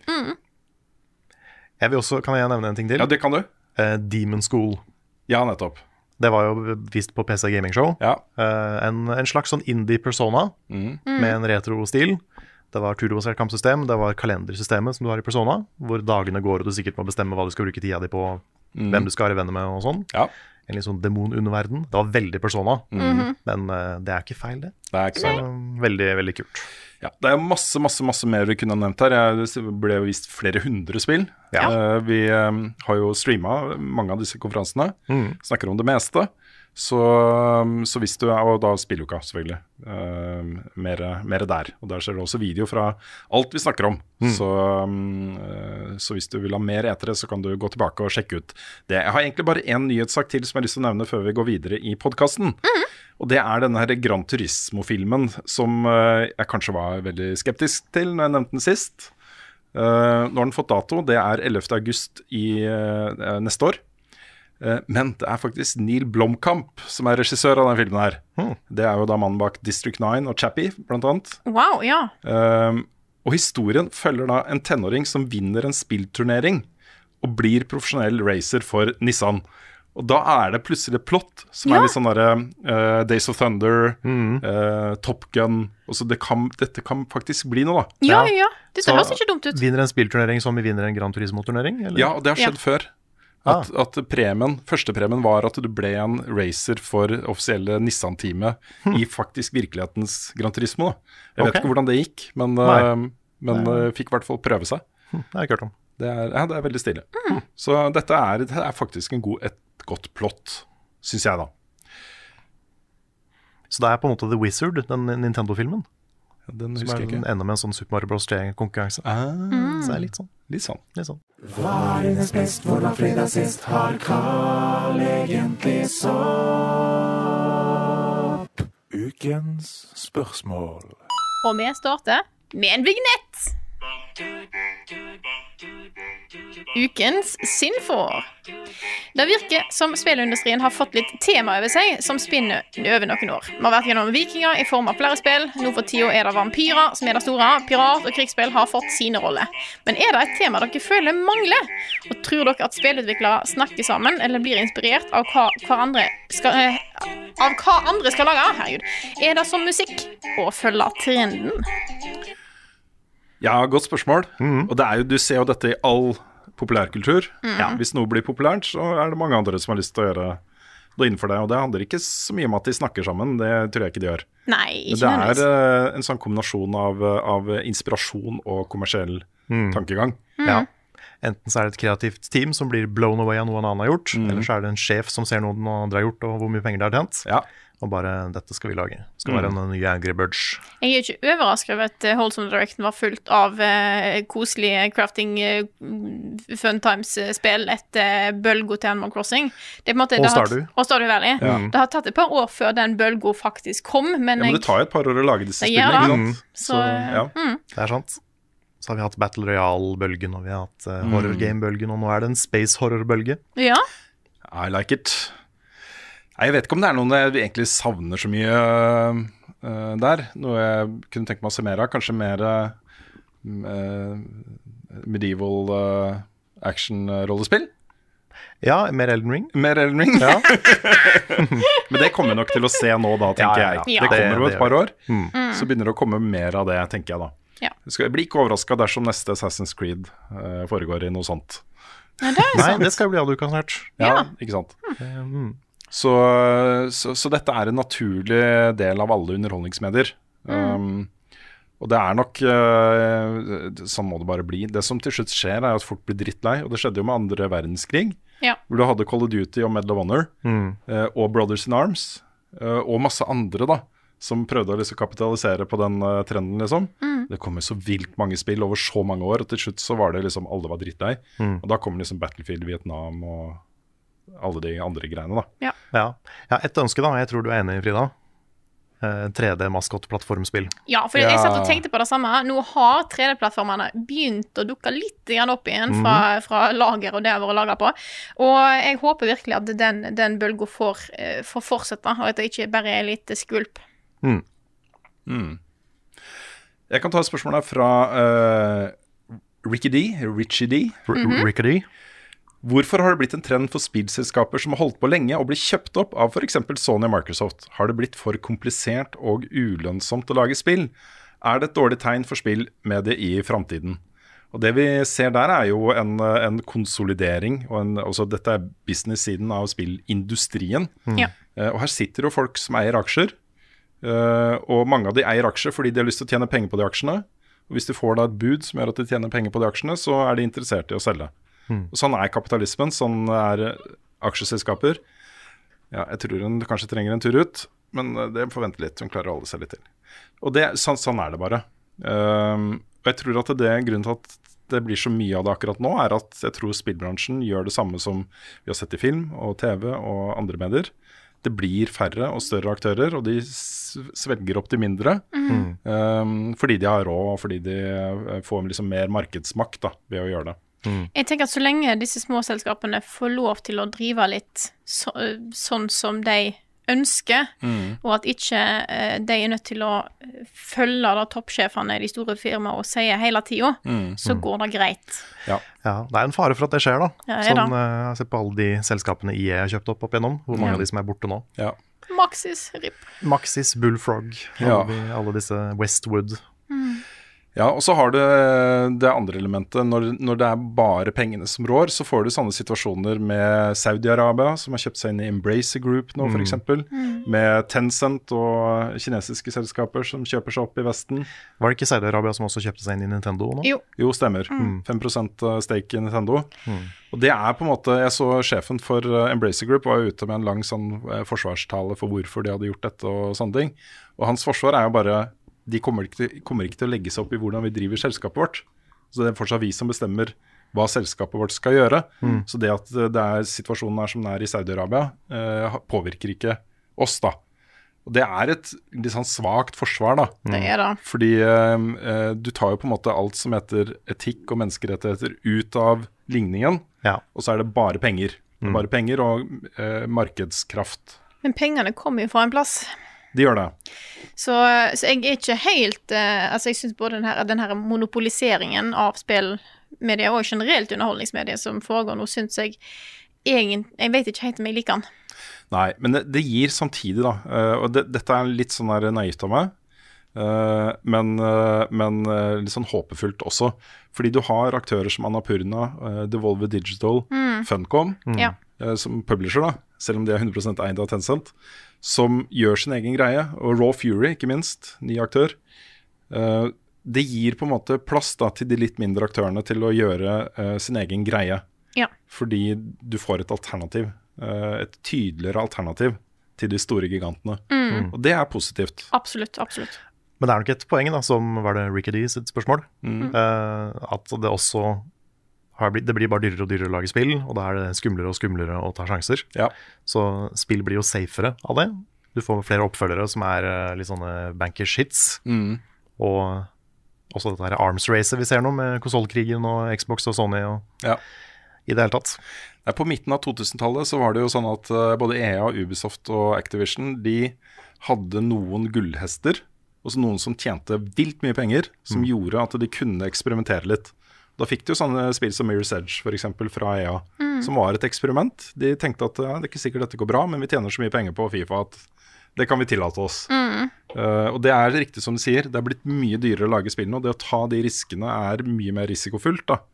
Kan jeg nevne en ting til? ja, det kan du. Demon School. Ja, nettopp. Det var jo vist på PC Gaming Show. Ja. En slags sånn indie-persona med en retro-stil. Det var turbasert kampsystem, det var kalendersystemet som du har i Persona, hvor dagene går og du sikkert må bestemme hva du skal bruke tida di på, hvem du skal være venner med og sånn. Ja. En litt sånn demon-underverden. Det var veldig Persona, men det er ikke feil det. Det er ikke feil. Veldig, veldig kult. Ja, det er masse mer vi kunne ha nevnt her. Det ble jo vist flere 100 spill. Ja. Vi har jo streamet mange av disse konferansene. Snakker om det meste. Så hvis du og da spilluka selvfølgelig, mer der. Og der ser du også video fra alt vi snakker om. Så hvis du vil ha mer etter det, så kan du gå tilbake og sjekke ut det. Jeg har egentlig bare en nyhetssak til som jeg har lyst til å nevne før vi går videre i podcasten. Og det er denne her Gran Turismo-filmen som jeg kanskje var veldig skeptisk til når jeg nevnte den sist. Nå har den fått dato, det 11. august i neste år. Men det faktisk Neil Blomkamp som regissør av den filmen her. Det jo da mannen bak District 9 og Chappie, blant annet. Wow, ja. Og historien følger da en tenåring som vinner en spillturnering og blir profesjonell racer for Nissan. Og da det plutselig plott som litt sånn der Days of Thunder, Top Gun. Og så dette kan faktisk bli noe, da. Ja. Det høres ikke dumt ut. Vinner en spillturnering som vi vinner en Gran Turismo-turnering? Eller? Ja, og det har skjedd før. At første premien var at du ble en racer for offisielle Nissan-teamet i faktisk virkelighetens Gran Turismo. Jeg vet ikke hvordan det gikk, men fikk i hvert fall prøve seg. Det har jeg ikke hørt om. Det er veldig stilig. Så dette faktisk et godt plott, synes jeg da. Så det på en måte The Wizard, den Nintendo-filmen? Den som husker jeg ikke. Ender med en sånn Super Mario Bros. 3-konkurranse. Så det litt sånn. Litt sånn. Var hennes best, hvor var fredag sist, har Carl egentlig sopp? Ukens spørsmål. Og vi starter med en vignett. Ukens Sinfor. Det virker som spillindustrien har fått litt tema over seg som spinner over noen år. Vi har vært gjennom vikinger i form av flere spill. Nå for tida det vampyrer som det store. Pirat- og krigsspill har fått sine roller. Men det et tema dere føler mangler? Og tror dere at spillutviklere snakker sammen eller blir inspirert av hva andre skal lage? Herregud. Det som musikk å følge trenden? Ja, godt spørsmål. Og du ser jo dette i all populærkultur. Hvis noe blir populært, så det mange andre som har lyst til å gjøre noe innenfor det. Og det handler ikke så mye om at de snakker sammen, det tror jeg ikke de gjør. Nei, ikke det en sånn kombinasjon av inspirasjon og kommersiell tankegang. Ja. Enten så det et kreativt team som blir blown away av noe en annen har gjort, eller så det en sjef som ser noe den andre har gjort, og hvor mye penger det har tjent. Ja. Og bare, dette skal vi lage. Det skal være en ny Angry Birds. Jeg ikke overrasket over at Wholesome Directen var fullt av koselige crafting fun times-spill etter bølgo til Animal Crossing. Det på en måte, og Stardew. Og Stardew Valley. Ja. Det har tatt et par år før den bølgo faktisk kom, men det tar jo et par år å lage disse spillene, ikke sant? Så ja. Det sant. Så har vi hatt Battle Royale-bølgen, og vi har hatt Horror Game-bølgen, og nå det en Space Horror-bølge. Ja. I like it. Jeg vet ikke om det noen jeg egentlig savner så mye der. Noe jeg kunne tenke meg å se mer av. Kanskje mer medieval action-rollespill. Ja, mer Elden Ring. Mer Elden Ring, ja. Men det kommer nok til å se nå da, tenker jeg. Ja. Det kommer jo et par år, så begynner det å komme mer av det, tenker jeg da. Ja. Jeg blir ikke overrasket dersom neste Assassin's Creed foregår i noe sånt. Nei, det Nei, det skal bli Aduka snart. Ja, ikke sant. Så dette en naturlig del av alle underholdningsmedier. Og det nok sånn må det bare bli. Det som til slutt skjer at folk blir drittlei. Og det skjedde jo med andre verdenskrig, hvor du hadde Call of Duty og Medal of Honor og Brothers in Arms og masse andre da som prøvde å liksom kapitalisere på den trenden liksom. Det kom jo så vilt mange spill over så mange år, og til slutt så var det liksom alle var drittlei. Og da kom liksom Battlefield, Vietnam og alle de andre greiene da. Ja, et ønske da, jeg tror du enig, Frida. 3D-maskott-plattformspill. Ja, for jeg satt og tenkte på det samme. Nå har 3D-plattformene begynt å dukke litt opp igjen fra lager og det har vært laget på. Og jeg håper virkelig at den bølgen får fortsette, og at det ikke bare litt skvulp. Jeg kan ta et spørsmål her fra Richie D. Ricky D. Hvorfor har det blitt en trend for spillselskaper som har holdt på lenge og blir kjøpt opp av for eksempel Sony og Microsoft? Har det blitt for komplisert og ulønnsomt å lage spill? Det et dårlig tegn for spill med det i fremtiden? Og det vi ser der jo en konsolidering, og altså dette business-siden av spillindustrien. Og her sitter jo folk som eier aksjer, og mange av de eier aksjer fordi de har lyst til å tjene penger på de aksjene. Og hvis de får da et bud som gjør at de tjener penger på de aksjene, så de interessert i å selge. Og sånn kapitalismen, sånn aksjeselskaper. Ja, jeg tror hun kanskje trenger en tur ut, men det får vente litt, hun klarer å holde seg litt til. Og sånn det bare. Og jeg tror at grunnen til at det blir så mye av det akkurat nå, at jeg tror spillbransjen gjør det samme som vi har sett i film og TV og andre medier. det blir færre og større aktører, og de svelger opp de mindre, fordi de har råd, og fordi de får liksom mer markedsmakt da, ved å gjøre det. Jeg tenker at så lenge disse små selskapene får lov til å drive litt sånn som de ønsker, og at ikke de er nødt til å følge da toppsjefene i de store firmaene og sier hele tiden, så går det greit. Ja, det er en fare for at det skjer da. Ja, sånn, jeg har sett på alle de selskapene EA har kjøpt opp igjennom, hvor mange av de som er borte nå. Ja. Maxis, RIP. Maxis, Bullfrog, alle disse Westwood. Ja, og så har det andre elementet. Når det er bare pengene som rår, så får du sånne situasjoner med Saudi-Arabia, som har kjøpt seg inn i Embracer Group nå, for eksempel. Med Tencent og kinesiske selskaper som kjøper seg opp i Vesten. Var det ikke Saudi-Arabia som også kjøpte seg inn i Nintendo nå? Jo, stemmer. 5% stake i Nintendo. Og det er på en måte, jeg så sjefen for Embracer Group var ute med en lang sånn forsvarstale for hvorfor de hadde gjort dette og sånne ting. Og hans forsvar er jo bare de kommer ikke til å legge seg opp i hvordan vi driver selskapet vårt. Så det er fortsatt vi som bestemmer hva selskapet vårt skal gjøre. Så det at det er situasjonen her som den er i Saudi-Arabia, påvirker ikke oss da. Og det er et litt sånn svagt forsvar da. Det er det. Fordi du tar jo på en måte alt som heter etikk og menneskerettigheter ut av ligningen, og så er det bare penger. Det er bare penger og markedskraft. Men pengene kommer jo fra en plass. De gjør det. Så jeg er ikke helt altså jeg synes både den her monopoliseringen av spillmedia og generelt underholdningsmedia som foregår nå, synes jeg vet ikke helt om jeg liker den. Nei, men det gir samtidig da, og dette er litt sånn her naivt av meg, men litt sånn håpefullt også, fordi du har aktører som Annapurna, Devolver Digital, Funcom, som publisher da, selv om de er 100% eid av Tencent, som gjør sin egen greie, og Raw Fury, ikke minst, ny aktør. Det gir på en måte plass da, til de litt mindre aktørene til å gjøre sin egen greie. Ja. Fordi du får et alternativ, et tydeligere alternativ til de store gigantene. Og det er positivt. Absolutt, absolutt. Men det er nok et poeng da, som var det Ricky D sitt spørsmål, at det også det blir bare dyrere og dyrere å lage spill, og da er det skumlere og skumlere å ta sjanser. Ja. Så spill blir jo safere av det. Du får flere oppfølgere som er litt sånne bankers hits. Og også dette her arms-racet vi ser nå, med konsolkrigen og Xbox og Sony og i det hele tatt. På midten av 2000-tallet så var det jo sånn at både EA, Ubisoft og Activision, de hadde noen gullhester, og så noen som tjente vilt mye penger, som gjorde at de kunne eksperimentere litt. Da fikk du jo sånne spill som Mirror's Edge for eksempel fra EA, som var et eksperiment. De tenkte at det er ikke sikkert dette går bra, men vi tjener så mye penger på FIFA at det kan vi tillate oss. Og det er riktig som du sier, det er blitt mye dyrere å lage spillene, og det å ta de riskene er mye mer risikofullt da.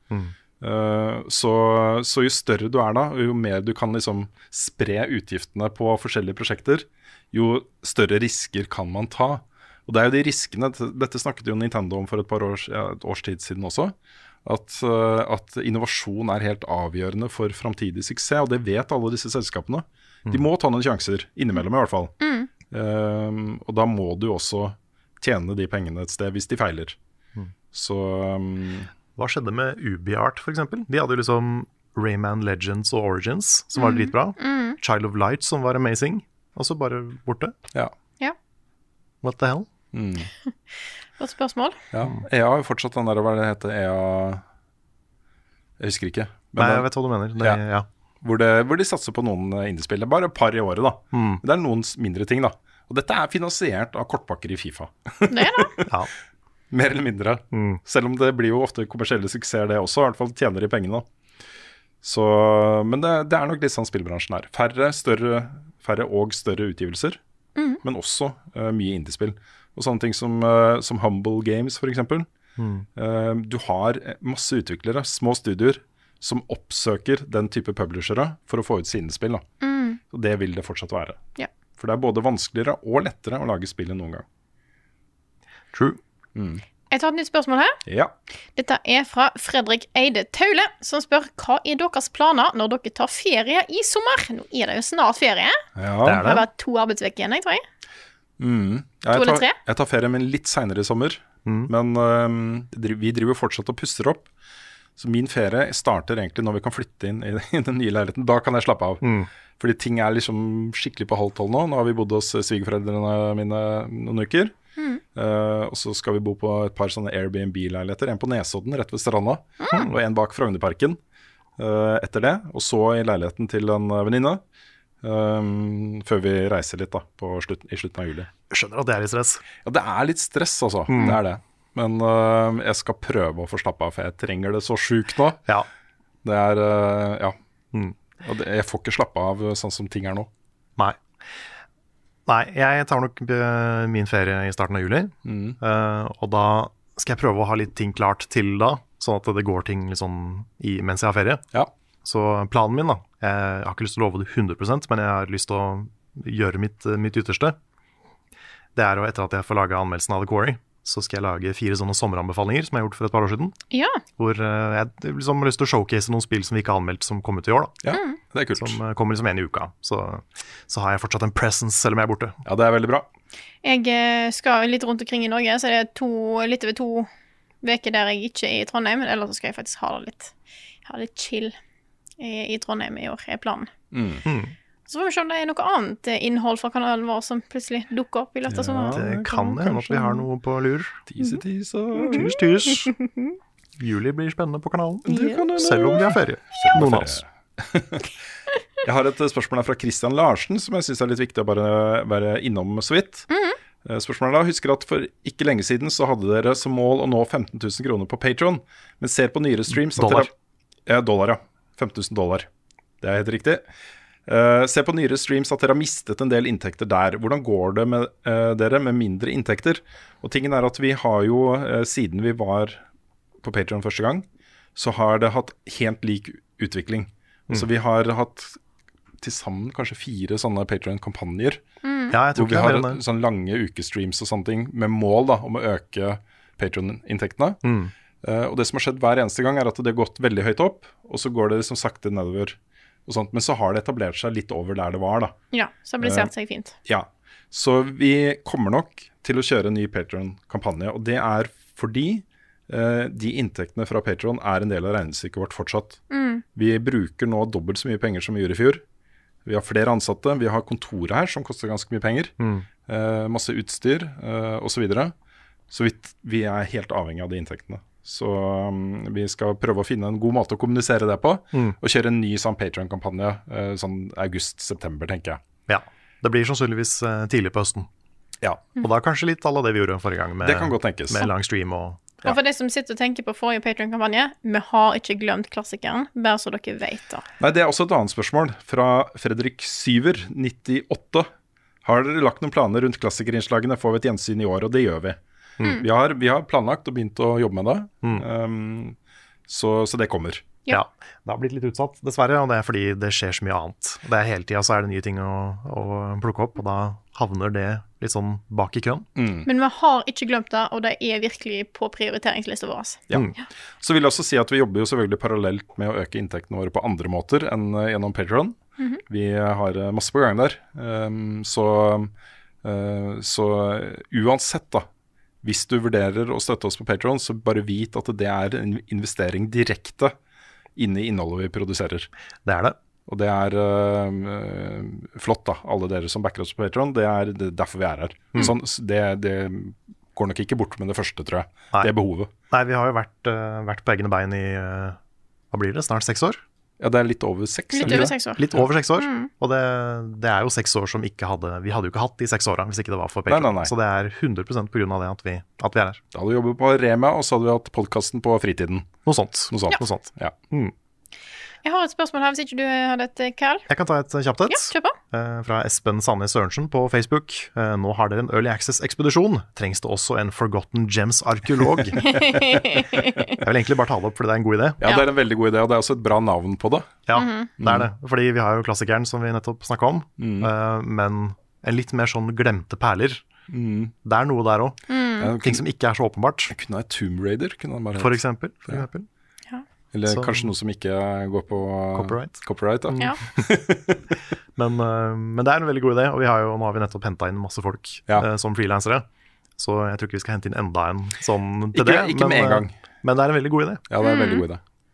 Så jo større du er da, og jo mer du kan liksom spre utgiftene på forskjellige prosjekter, jo større risker kan man ta. Og det er jo de riskene, dette snakket jo Nintendo om for et års tid siden også, at innovasjon er helt avgjørende for fremtidig suksess, og det vet alle disse selskapene. De må ta noen sjanser, innimellom i hvert fall. Og da må du også tjene de pengene et sted hvis de feiler. Så hva skjedde med UbiArt for eksempel? De hadde jo liksom Rayman Legends og Origins, som var dritbra. Child of Light, som var amazing, og så bare borte. Ja. What the hell? Godt spørsmål. Ja, EA har jo fortsatt den der, hva det heter, EA jeg husker ikke. Nei, jeg vet hva du mener. Hvor de satser på noen indiespill, bare et par i året da. Det er noen mindre ting da. Og dette er finansiert av kortpakker i FIFA. Det er det. Ja. Mer eller mindre. Selv om det blir jo ofte kommersielle suksesser det også, i hvert fall tjener de pengene da. Så, men det er nok litt sånn spillbransjen her. Færre og større utgivelser, men også mye indiespill. Og sånne ting som Humble Games for eksempel. Du har masse utviklere, små studier, som oppsøker den type publishere for å få ut sine spill. Og det vil det fortsatt være. Ja. For det er både vanskeligere og lettere å lage spill enn noen gang. True. Jeg tar et nytt spørsmål her. Ja. Dette er fra Fredrik Eide Taule, som spør hva er deres planer når dere tar ferie i sommer? Nå er det jo snart ferie. Ja, det er det. har vært 2 arbeidsvekker igjen, jeg tror jeg. Ja, 2 eller 3? Jeg tar ferie, men litt senere i sommer. Men vi driver fortsatt og pusser opp. Så min ferie starter egentlig når vi kan flytte inn i den nye leiligheten. Da kan jeg slappe av. Fordi ting er liksom skikkelig på halv 12 nå. Nå har vi bodd hos svigerforeldrene mine noen uker. Og så skal vi bo på et par sånne Airbnb-leiligheter. En på Nesodden, rett ved stranda, og en bak Frognerparken etter det. Og så i leiligheten til en venninne, før vi reiser litt da, i slutten av juli. Jeg skjønner at det er litt stress. Ja, det er litt stress altså, det er det. Men jeg skal prøve å få slappe av, for jeg trenger det så sjukt nå. Ja. Det er, og jeg får ikke slappe av sånn som ting er nå. Nei, jeg tar nok min ferie i starten av juli, og da skal jeg prøve å ha litt ting klart til da, sånn at det går ting liksom mens jeg har ferie. Ja. Så planen min da, jeg har ikke lyst til å love det 100%, men jeg har lyst til å gjøre mitt ytterste. Det er etter at jeg får lage anmeldelsen av The Quarry, så skal jeg lage 4 sånne sommeranbefalinger som jeg har gjort for et par år siden. Ja. Hvor jeg liksom har lyst til å showcase noen spill som vi ikke har anmeldt som kom ut i år da. Ja, det er kult. Som kommer liksom en i uka. Så har jeg fortsatt en presence selv om jeg er borte. Ja, det er veldig bra. Jeg skal litt rundt omkring i Norge, så det er litt over 2 veker der jeg ikke er i Trondheim, men ellers så skal jeg faktisk ha litt chill i Trondheim i år, er planen. Så får vi se om det er noe annet innhold fra kanalen vår som plutselig dukker opp i løpet av sommeren. Det kan hende at vi har noe på lur. Tys. Juli blir spennende på kanalen, Ja. selv om vi har ferie. Noen av oss. Jeg har et spørsmål her fra Christian Larsen, som jeg synes er litt viktig å bare være innom så vidt. Spørsmålet da, husker at for ikke lenge siden så hadde dere som mål å nå 15 000 kroner på Patreon, men ser på nyere streams at Dollar. Dollar, ja. $15,000. Det er helt riktig. Se på nyere streams at dere har mistet en del inntekter der. Hvordan går det med dere med mindre inntekter? Og tingen er at vi har jo, siden vi var på Patreon første gang, så har det hatt helt lik utvikling. Så vi har hatt til sammen kanskje 4 sånne Patreon-kampanjer, Ja, jeg tror hvor vi ikke har jeg mer enn det. sånne lange ukestreams og sånne ting, med mål da, om å øke Patreon-inntektene. Og det som har skjedd hver eneste gang er at det har gått veldig høyt opp, og så går det liksom sakte nedover. Og sånt, men så har det etablert seg litt over der det var da. Ja, stabilisert seg fint. Ja, så vi kommer nok til å kjøre en ny Patreon-kampanje, og det er fordi de inntektene fra Patreon er en del av regnestykket vårt fortsatt. Vi bruker nå dobbelt så mye penger som vi gjorde i fjor. Vi har flere ansatte, vi har kontoret her som koster ganske mye penger, masse utstyr og så videre. Så vi er helt avhengig av de inntektene. Så vi skal prøve å finne en god måte å kommunisere det på, og kjøre en ny sånn Patreon-kampanje sånn august-september, tenker jeg. Ja, det blir sannsynligvis tidlig på høsten. Ja, Og da kanskje litt alle det vi gjorde forrige gang med, det kan godt tenkes. med lang stream og Og for de som sitter og tenker på forrige Patreon-kampanje, vi har ikke glemt klassikeren, bare så dere vet det. Nei, det er også et annet spørsmål fra Fredrik Syver, 98. Har dere lagt noen planer rundt klassikerinnslagene? Får vi et gjensyn i år, og det gjør vi. Vi har planlagt og begynt å jobbe med det, så det kommer. Ja, det har blitt litt utsatt, dessverre, og det er fordi det skjer så mye annet. Det er hele tiden så er det nye ting å plukke opp, og da havner det litt sånn bak i køen. Men vi har ikke glemt det, og det er virkelig på prioriteringslista vår. Ja. Så vil jeg også si at vi jobber jo selvfølgelig parallelt med å øke inntektene våre på andre måter enn gjennom Patreon. Vi har masse på gang der. Så uansett da, hvis du vurderer å støtte oss på Patreon, så bare vit at det er en investering direkte inn i innholdet vi produserer. Det er det. Og det er flott da, alle dere som backer oss på Patreon, det er derfor vi er her. Sånn, det går nok ikke bort med det første, tror jeg. Nei. Det er behovet. Nei, vi har jo vært på egne bein i, hva blir det, snart 6 år? Ja, det er litt over 6. Litt over 6 år. Litt over 6 år, og det er jo 6 år som vi hadde jo ikke hatt de 6 årene hvis ikke det var for Patreon. Nei. Så det er 100% på grunn av det at vi er her. Da hadde vi jobbet på Rema, og så hadde vi hatt podcasten på fritiden. Noe sånt. Ja. Jeg har et spørsmål her, hvis ikke du hadde et, Carl. Jeg kan ta et kjapt et. Ja, kjør på. Fra Espen Sandnes Sørensen på Facebook. Nå har dere en Early Access-ekspedisjon. Trengs det også en Forgotten Gems-arkeolog? Jeg vil egentlig bare ta det opp fordi det er en god idé. Ja, det er en veldig god idé, og det er også et bra navn på det. Ja, det er det. Fordi vi har jo klassikeren som vi nettopp snakket om, men en litt mer sånn glemte perler. Det er noe der også. Ting som ikke er så åpenbart. Jeg kunne ha et Tomb Raider, kunne han bare For eksempel. Eller Så- kanskje noe som ikke går på Copyright. da. Ja. Men det er en veldig god idé, og nå har vi nettopp hentet inn masse folk som freelancere. Så jeg tror ikke vi skal hente inn enda en sånn til Ikke det. med en gang. Men det er en veldig god idé. Ja, det er en veldig god idé.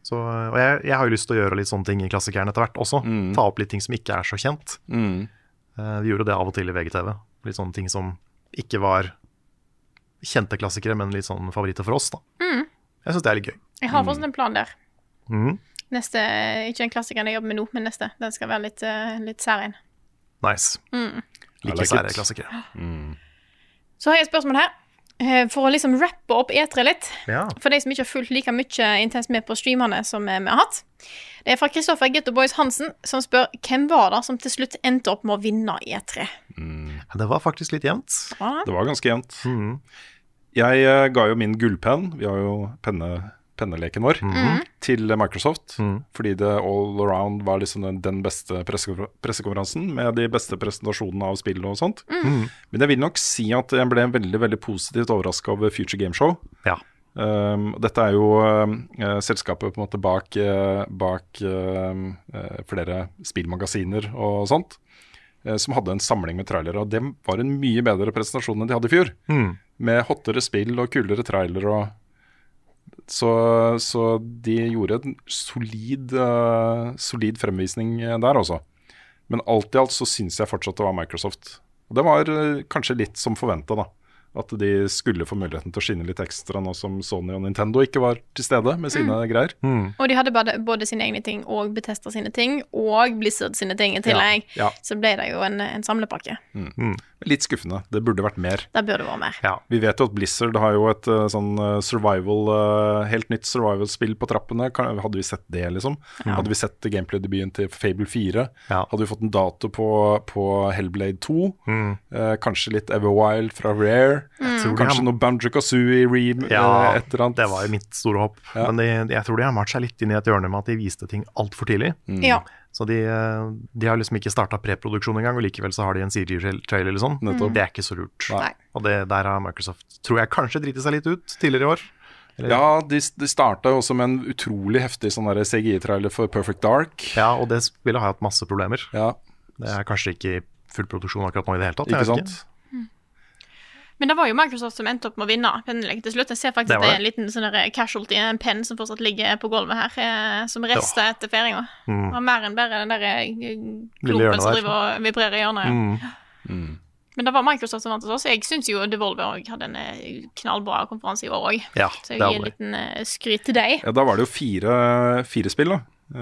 Så, og jeg har jo lyst til å gjøre litt sånne ting i klassikeren etter hvert også. Ta opp litt ting som ikke er så kjent. Vi gjorde det av og til i VGTV. Litt sånne ting som ikke var kjente klassikere, men litt sånn favoritter for oss da. Jeg synes det er litt gøy. Jeg har fortsatt en plan der. Neste, ikke en klassiker jeg jobber med nå, men neste. Den skal være litt særlig. Nice. Like sære klassikere. Så har jeg et spørsmål her. For å liksom rappe opp E3 litt, for de som ikke har fulgt like mye intenst med på streamene som vi har hatt. Det er fra Kristoffer Getto Boys Hansen, som spør hvem var det som til slutt endte opp med å vinne E3? Det var faktisk litt jevnt. Det var ganske jevnt. Jeg ga jo min gullpenn, vi har jo penneleken vår, til Microsoft, fordi det all around var liksom den beste pressekonferansen med de beste presentasjonene av spill og sånt. Men jeg vil nok si at jeg ble veldig, veldig positivt overrasket over Future Game Show. Ja. Dette er jo selskapet på en måte bak flere spillmagasiner og sånt, som hadde en samling med trailere, og det var en mye bedre presentasjon enn de hadde i fjor. Med hottere spill og kulere trailer og så de gjorde en solid fremvisning der også. Men alt i alt så synes jeg fortsatt det var Microsoft. Og det var kanskje litt som forventet da. At de skulle få muligheten til å skinne litt ekstra nå som Sony og Nintendo ikke var til stede med sine greier. Og de hadde både sine egne ting og Bethesda sine ting og Blizzard sine ting i tillegg. Ja. Så ble det jo en samlepakke. Litt skuffende. Det burde vært mer. Det burde vært mer. Ja. Vi vet jo at Blizzard har jo et sånn helt nytt survival-spill på trappene. Hadde vi sett det, liksom? Hadde vi sett gameplay-debuten til Fable 4? Hadde vi fått en dato på Hellblade 2? Kanskje litt Everwild fra Rare? Kanskje noe Banjo-Kazooie et eller annet. Det var jo mitt store håp. Men jeg tror de har matchet seg litt inn i et hjørne med at de viste ting alt for tidlig. Så de har liksom ikke startet preproduksjon engang, og likevel så har de en CG-trailer eller sånn. Det er ikke så lurt. Og der har Microsoft, tror jeg, kanskje dritt seg litt ut tidligere i år. Eller? Ja, de startet jo også med en utrolig heftig sånn der CGI-trailer for Perfect Dark. Ja, og det spillet har hatt masse problemer. Ja. Det er kanskje ikke full produksjon akkurat nå i det hele tatt. Ikke sant? Men det var jo Microsoft som endte opp med å vinne pennelek til slutt. Jeg ser faktisk det er en liten sånn casualty, en penn som fortsatt ligger på gulvet her, som rester etter feiringa. Det var mer enn bare den der klumpen som driver og vibrerer i hjørnet. Men det var Microsoft som vant hos oss. Jeg synes jo Devolver også hadde en knallbra konferanse i år også. Så jeg gir en liten skryt til deg. Ja, da var det jo fire spill da.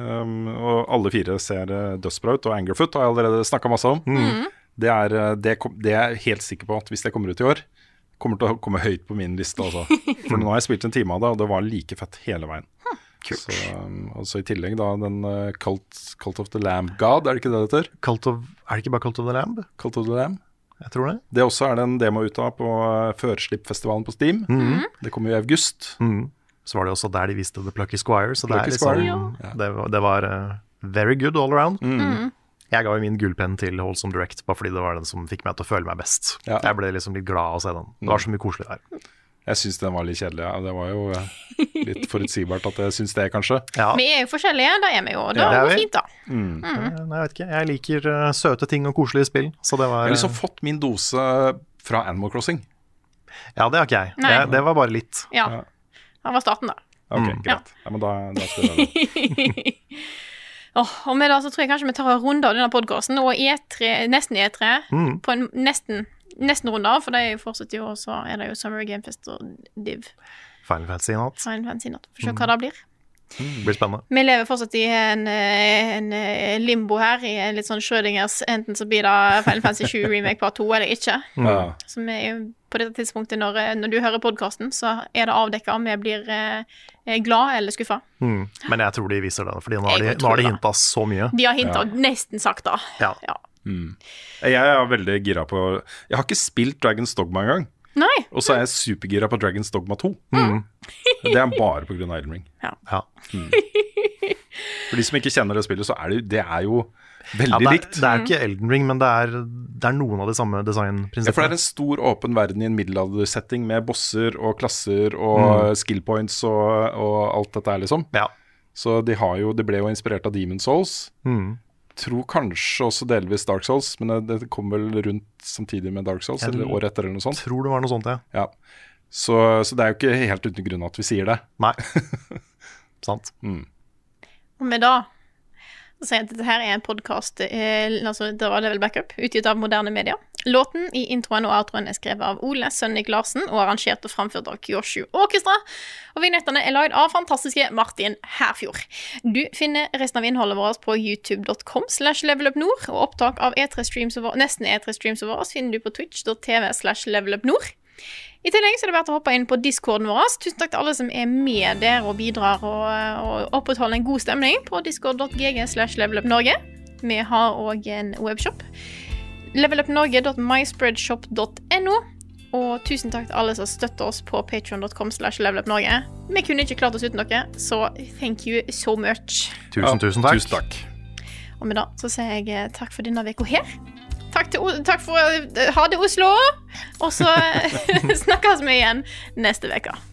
Og alle fire ser dødsbra ut, og Angerfoot har jeg allerede snakket masse om. Det er jeg helt sikker på at hvis det kommer ut i år, kommer til å komme høyt på min liste også. For nå har jeg spilt en time av det, og det var like fett hele veien. Kult. Så i tillegg da, den Cult of the Lamb God, er det ikke det heter? Er det ikke bare Cult of the Lamb? Cult of the Lamb? Jeg tror det. Det også er det en demo ut av på Førslippfestivalen på Steam. Det kommer jo i august. Så var det også der de viste The Plucky Squire, så Plucky det var very good all around. Jeg ga jo min gullpenn til Wholesome Direct, bare fordi det var den som fikk meg til å føle meg best. Jeg ble liksom litt glad av å se den. Det var så mye koselig der. Jeg synes den var litt kjedelig, ja. Det var jo litt forutsigbart at jeg synes det, kanskje. Vi er jo forskjellige, da er vi jo, og det var fint da. Nei, jeg vet ikke, jeg liker søte ting og koselige spill, så det var... Jeg har liksom fått min dose fra Animal Crossing. Ja, det har ikke jeg. Det var bare litt. Ja, det var starten da. Ok, greit. Ja, men da skal jeg gjøre det. Og med det så tror jeg kanskje vi tar en runde av denne podcasten, og nesten E3, på en nesten runde av, for det er jo fortsatt i år, så er det jo Summer Game Fest og Div. Final Fantasy natt. For se hva det blir. Det blir spennende. Vi lever fortsatt i en limbo her, i en litt sånn Schrödingers, enten så blir det Final Fantasy 7 Remake Part 2 eller ikke. Så vi er jo på dette tidspunktet, når du hører podcasten, så er det avdekket om vi blir glad eller skuffet. Men jeg tror de viser det, fordi nå har de hintet så mye. De har hintet nesten sagt da. Ja. Jeg er veldig gira på... Jeg har ikke spilt Dragon's Dogma en gang. Nei. Og så er jeg supergira på Dragon's Dogma 2. Det er bare på grunn av Elden Ring. For de som ikke kjenner det spillet, så er det jo veldig likt. Det er jo ikke Elden Ring, men det er noen av de samme designprinsippene. Ja, for det er en stor åpen verden i en middelaldersetting med bosser og klasser og skill points og alt dette her, liksom. Så det ble jo inspirert av Demon's Souls. Tror kanskje også delvis Dark Souls, men det kom vel rundt samtidig med Dark Souls, eller året etter eller noe sånt. Tror det var noe sånt, ja. Så det er jo ikke helt uten grunn at vi sier det. Nei. Sant. Og med da så sier jeg at dette her er en podcast altså det var Level Backup utgitt av Moderne Media. Låten i introen og outroen er skrevet av Ole Sønnik Larsen og arrangert og framført av Kyoshu Orkestra. Og vignettene er laget av fantastiske Martin Herfjord. Du finner resten av innholdet vårt på youtube.com/levelupnord, og opptak av E3-streams nesten E3-streams våre finner du på twitch.tv/levelupnord. I tillegg så er det verdt å hoppe inn på Discorden vår. Tusen takk til alle som er med der og bidrar og opprettholder en god stemning på discord.gg/levelupnorge. Vi har også en webshop, levelupnorge.myspreadshop.no. Og tusen takk til alle som støtter oss på patreon.com/levelupnorge. Vi kunne ikke klart oss uten dere, så thank you so much. Tusen takk. Tusen takk. Og med da så sier jeg takk for denne veka her. Takk for ha det, Oslo. Og så snakkes vi igjen neste veka.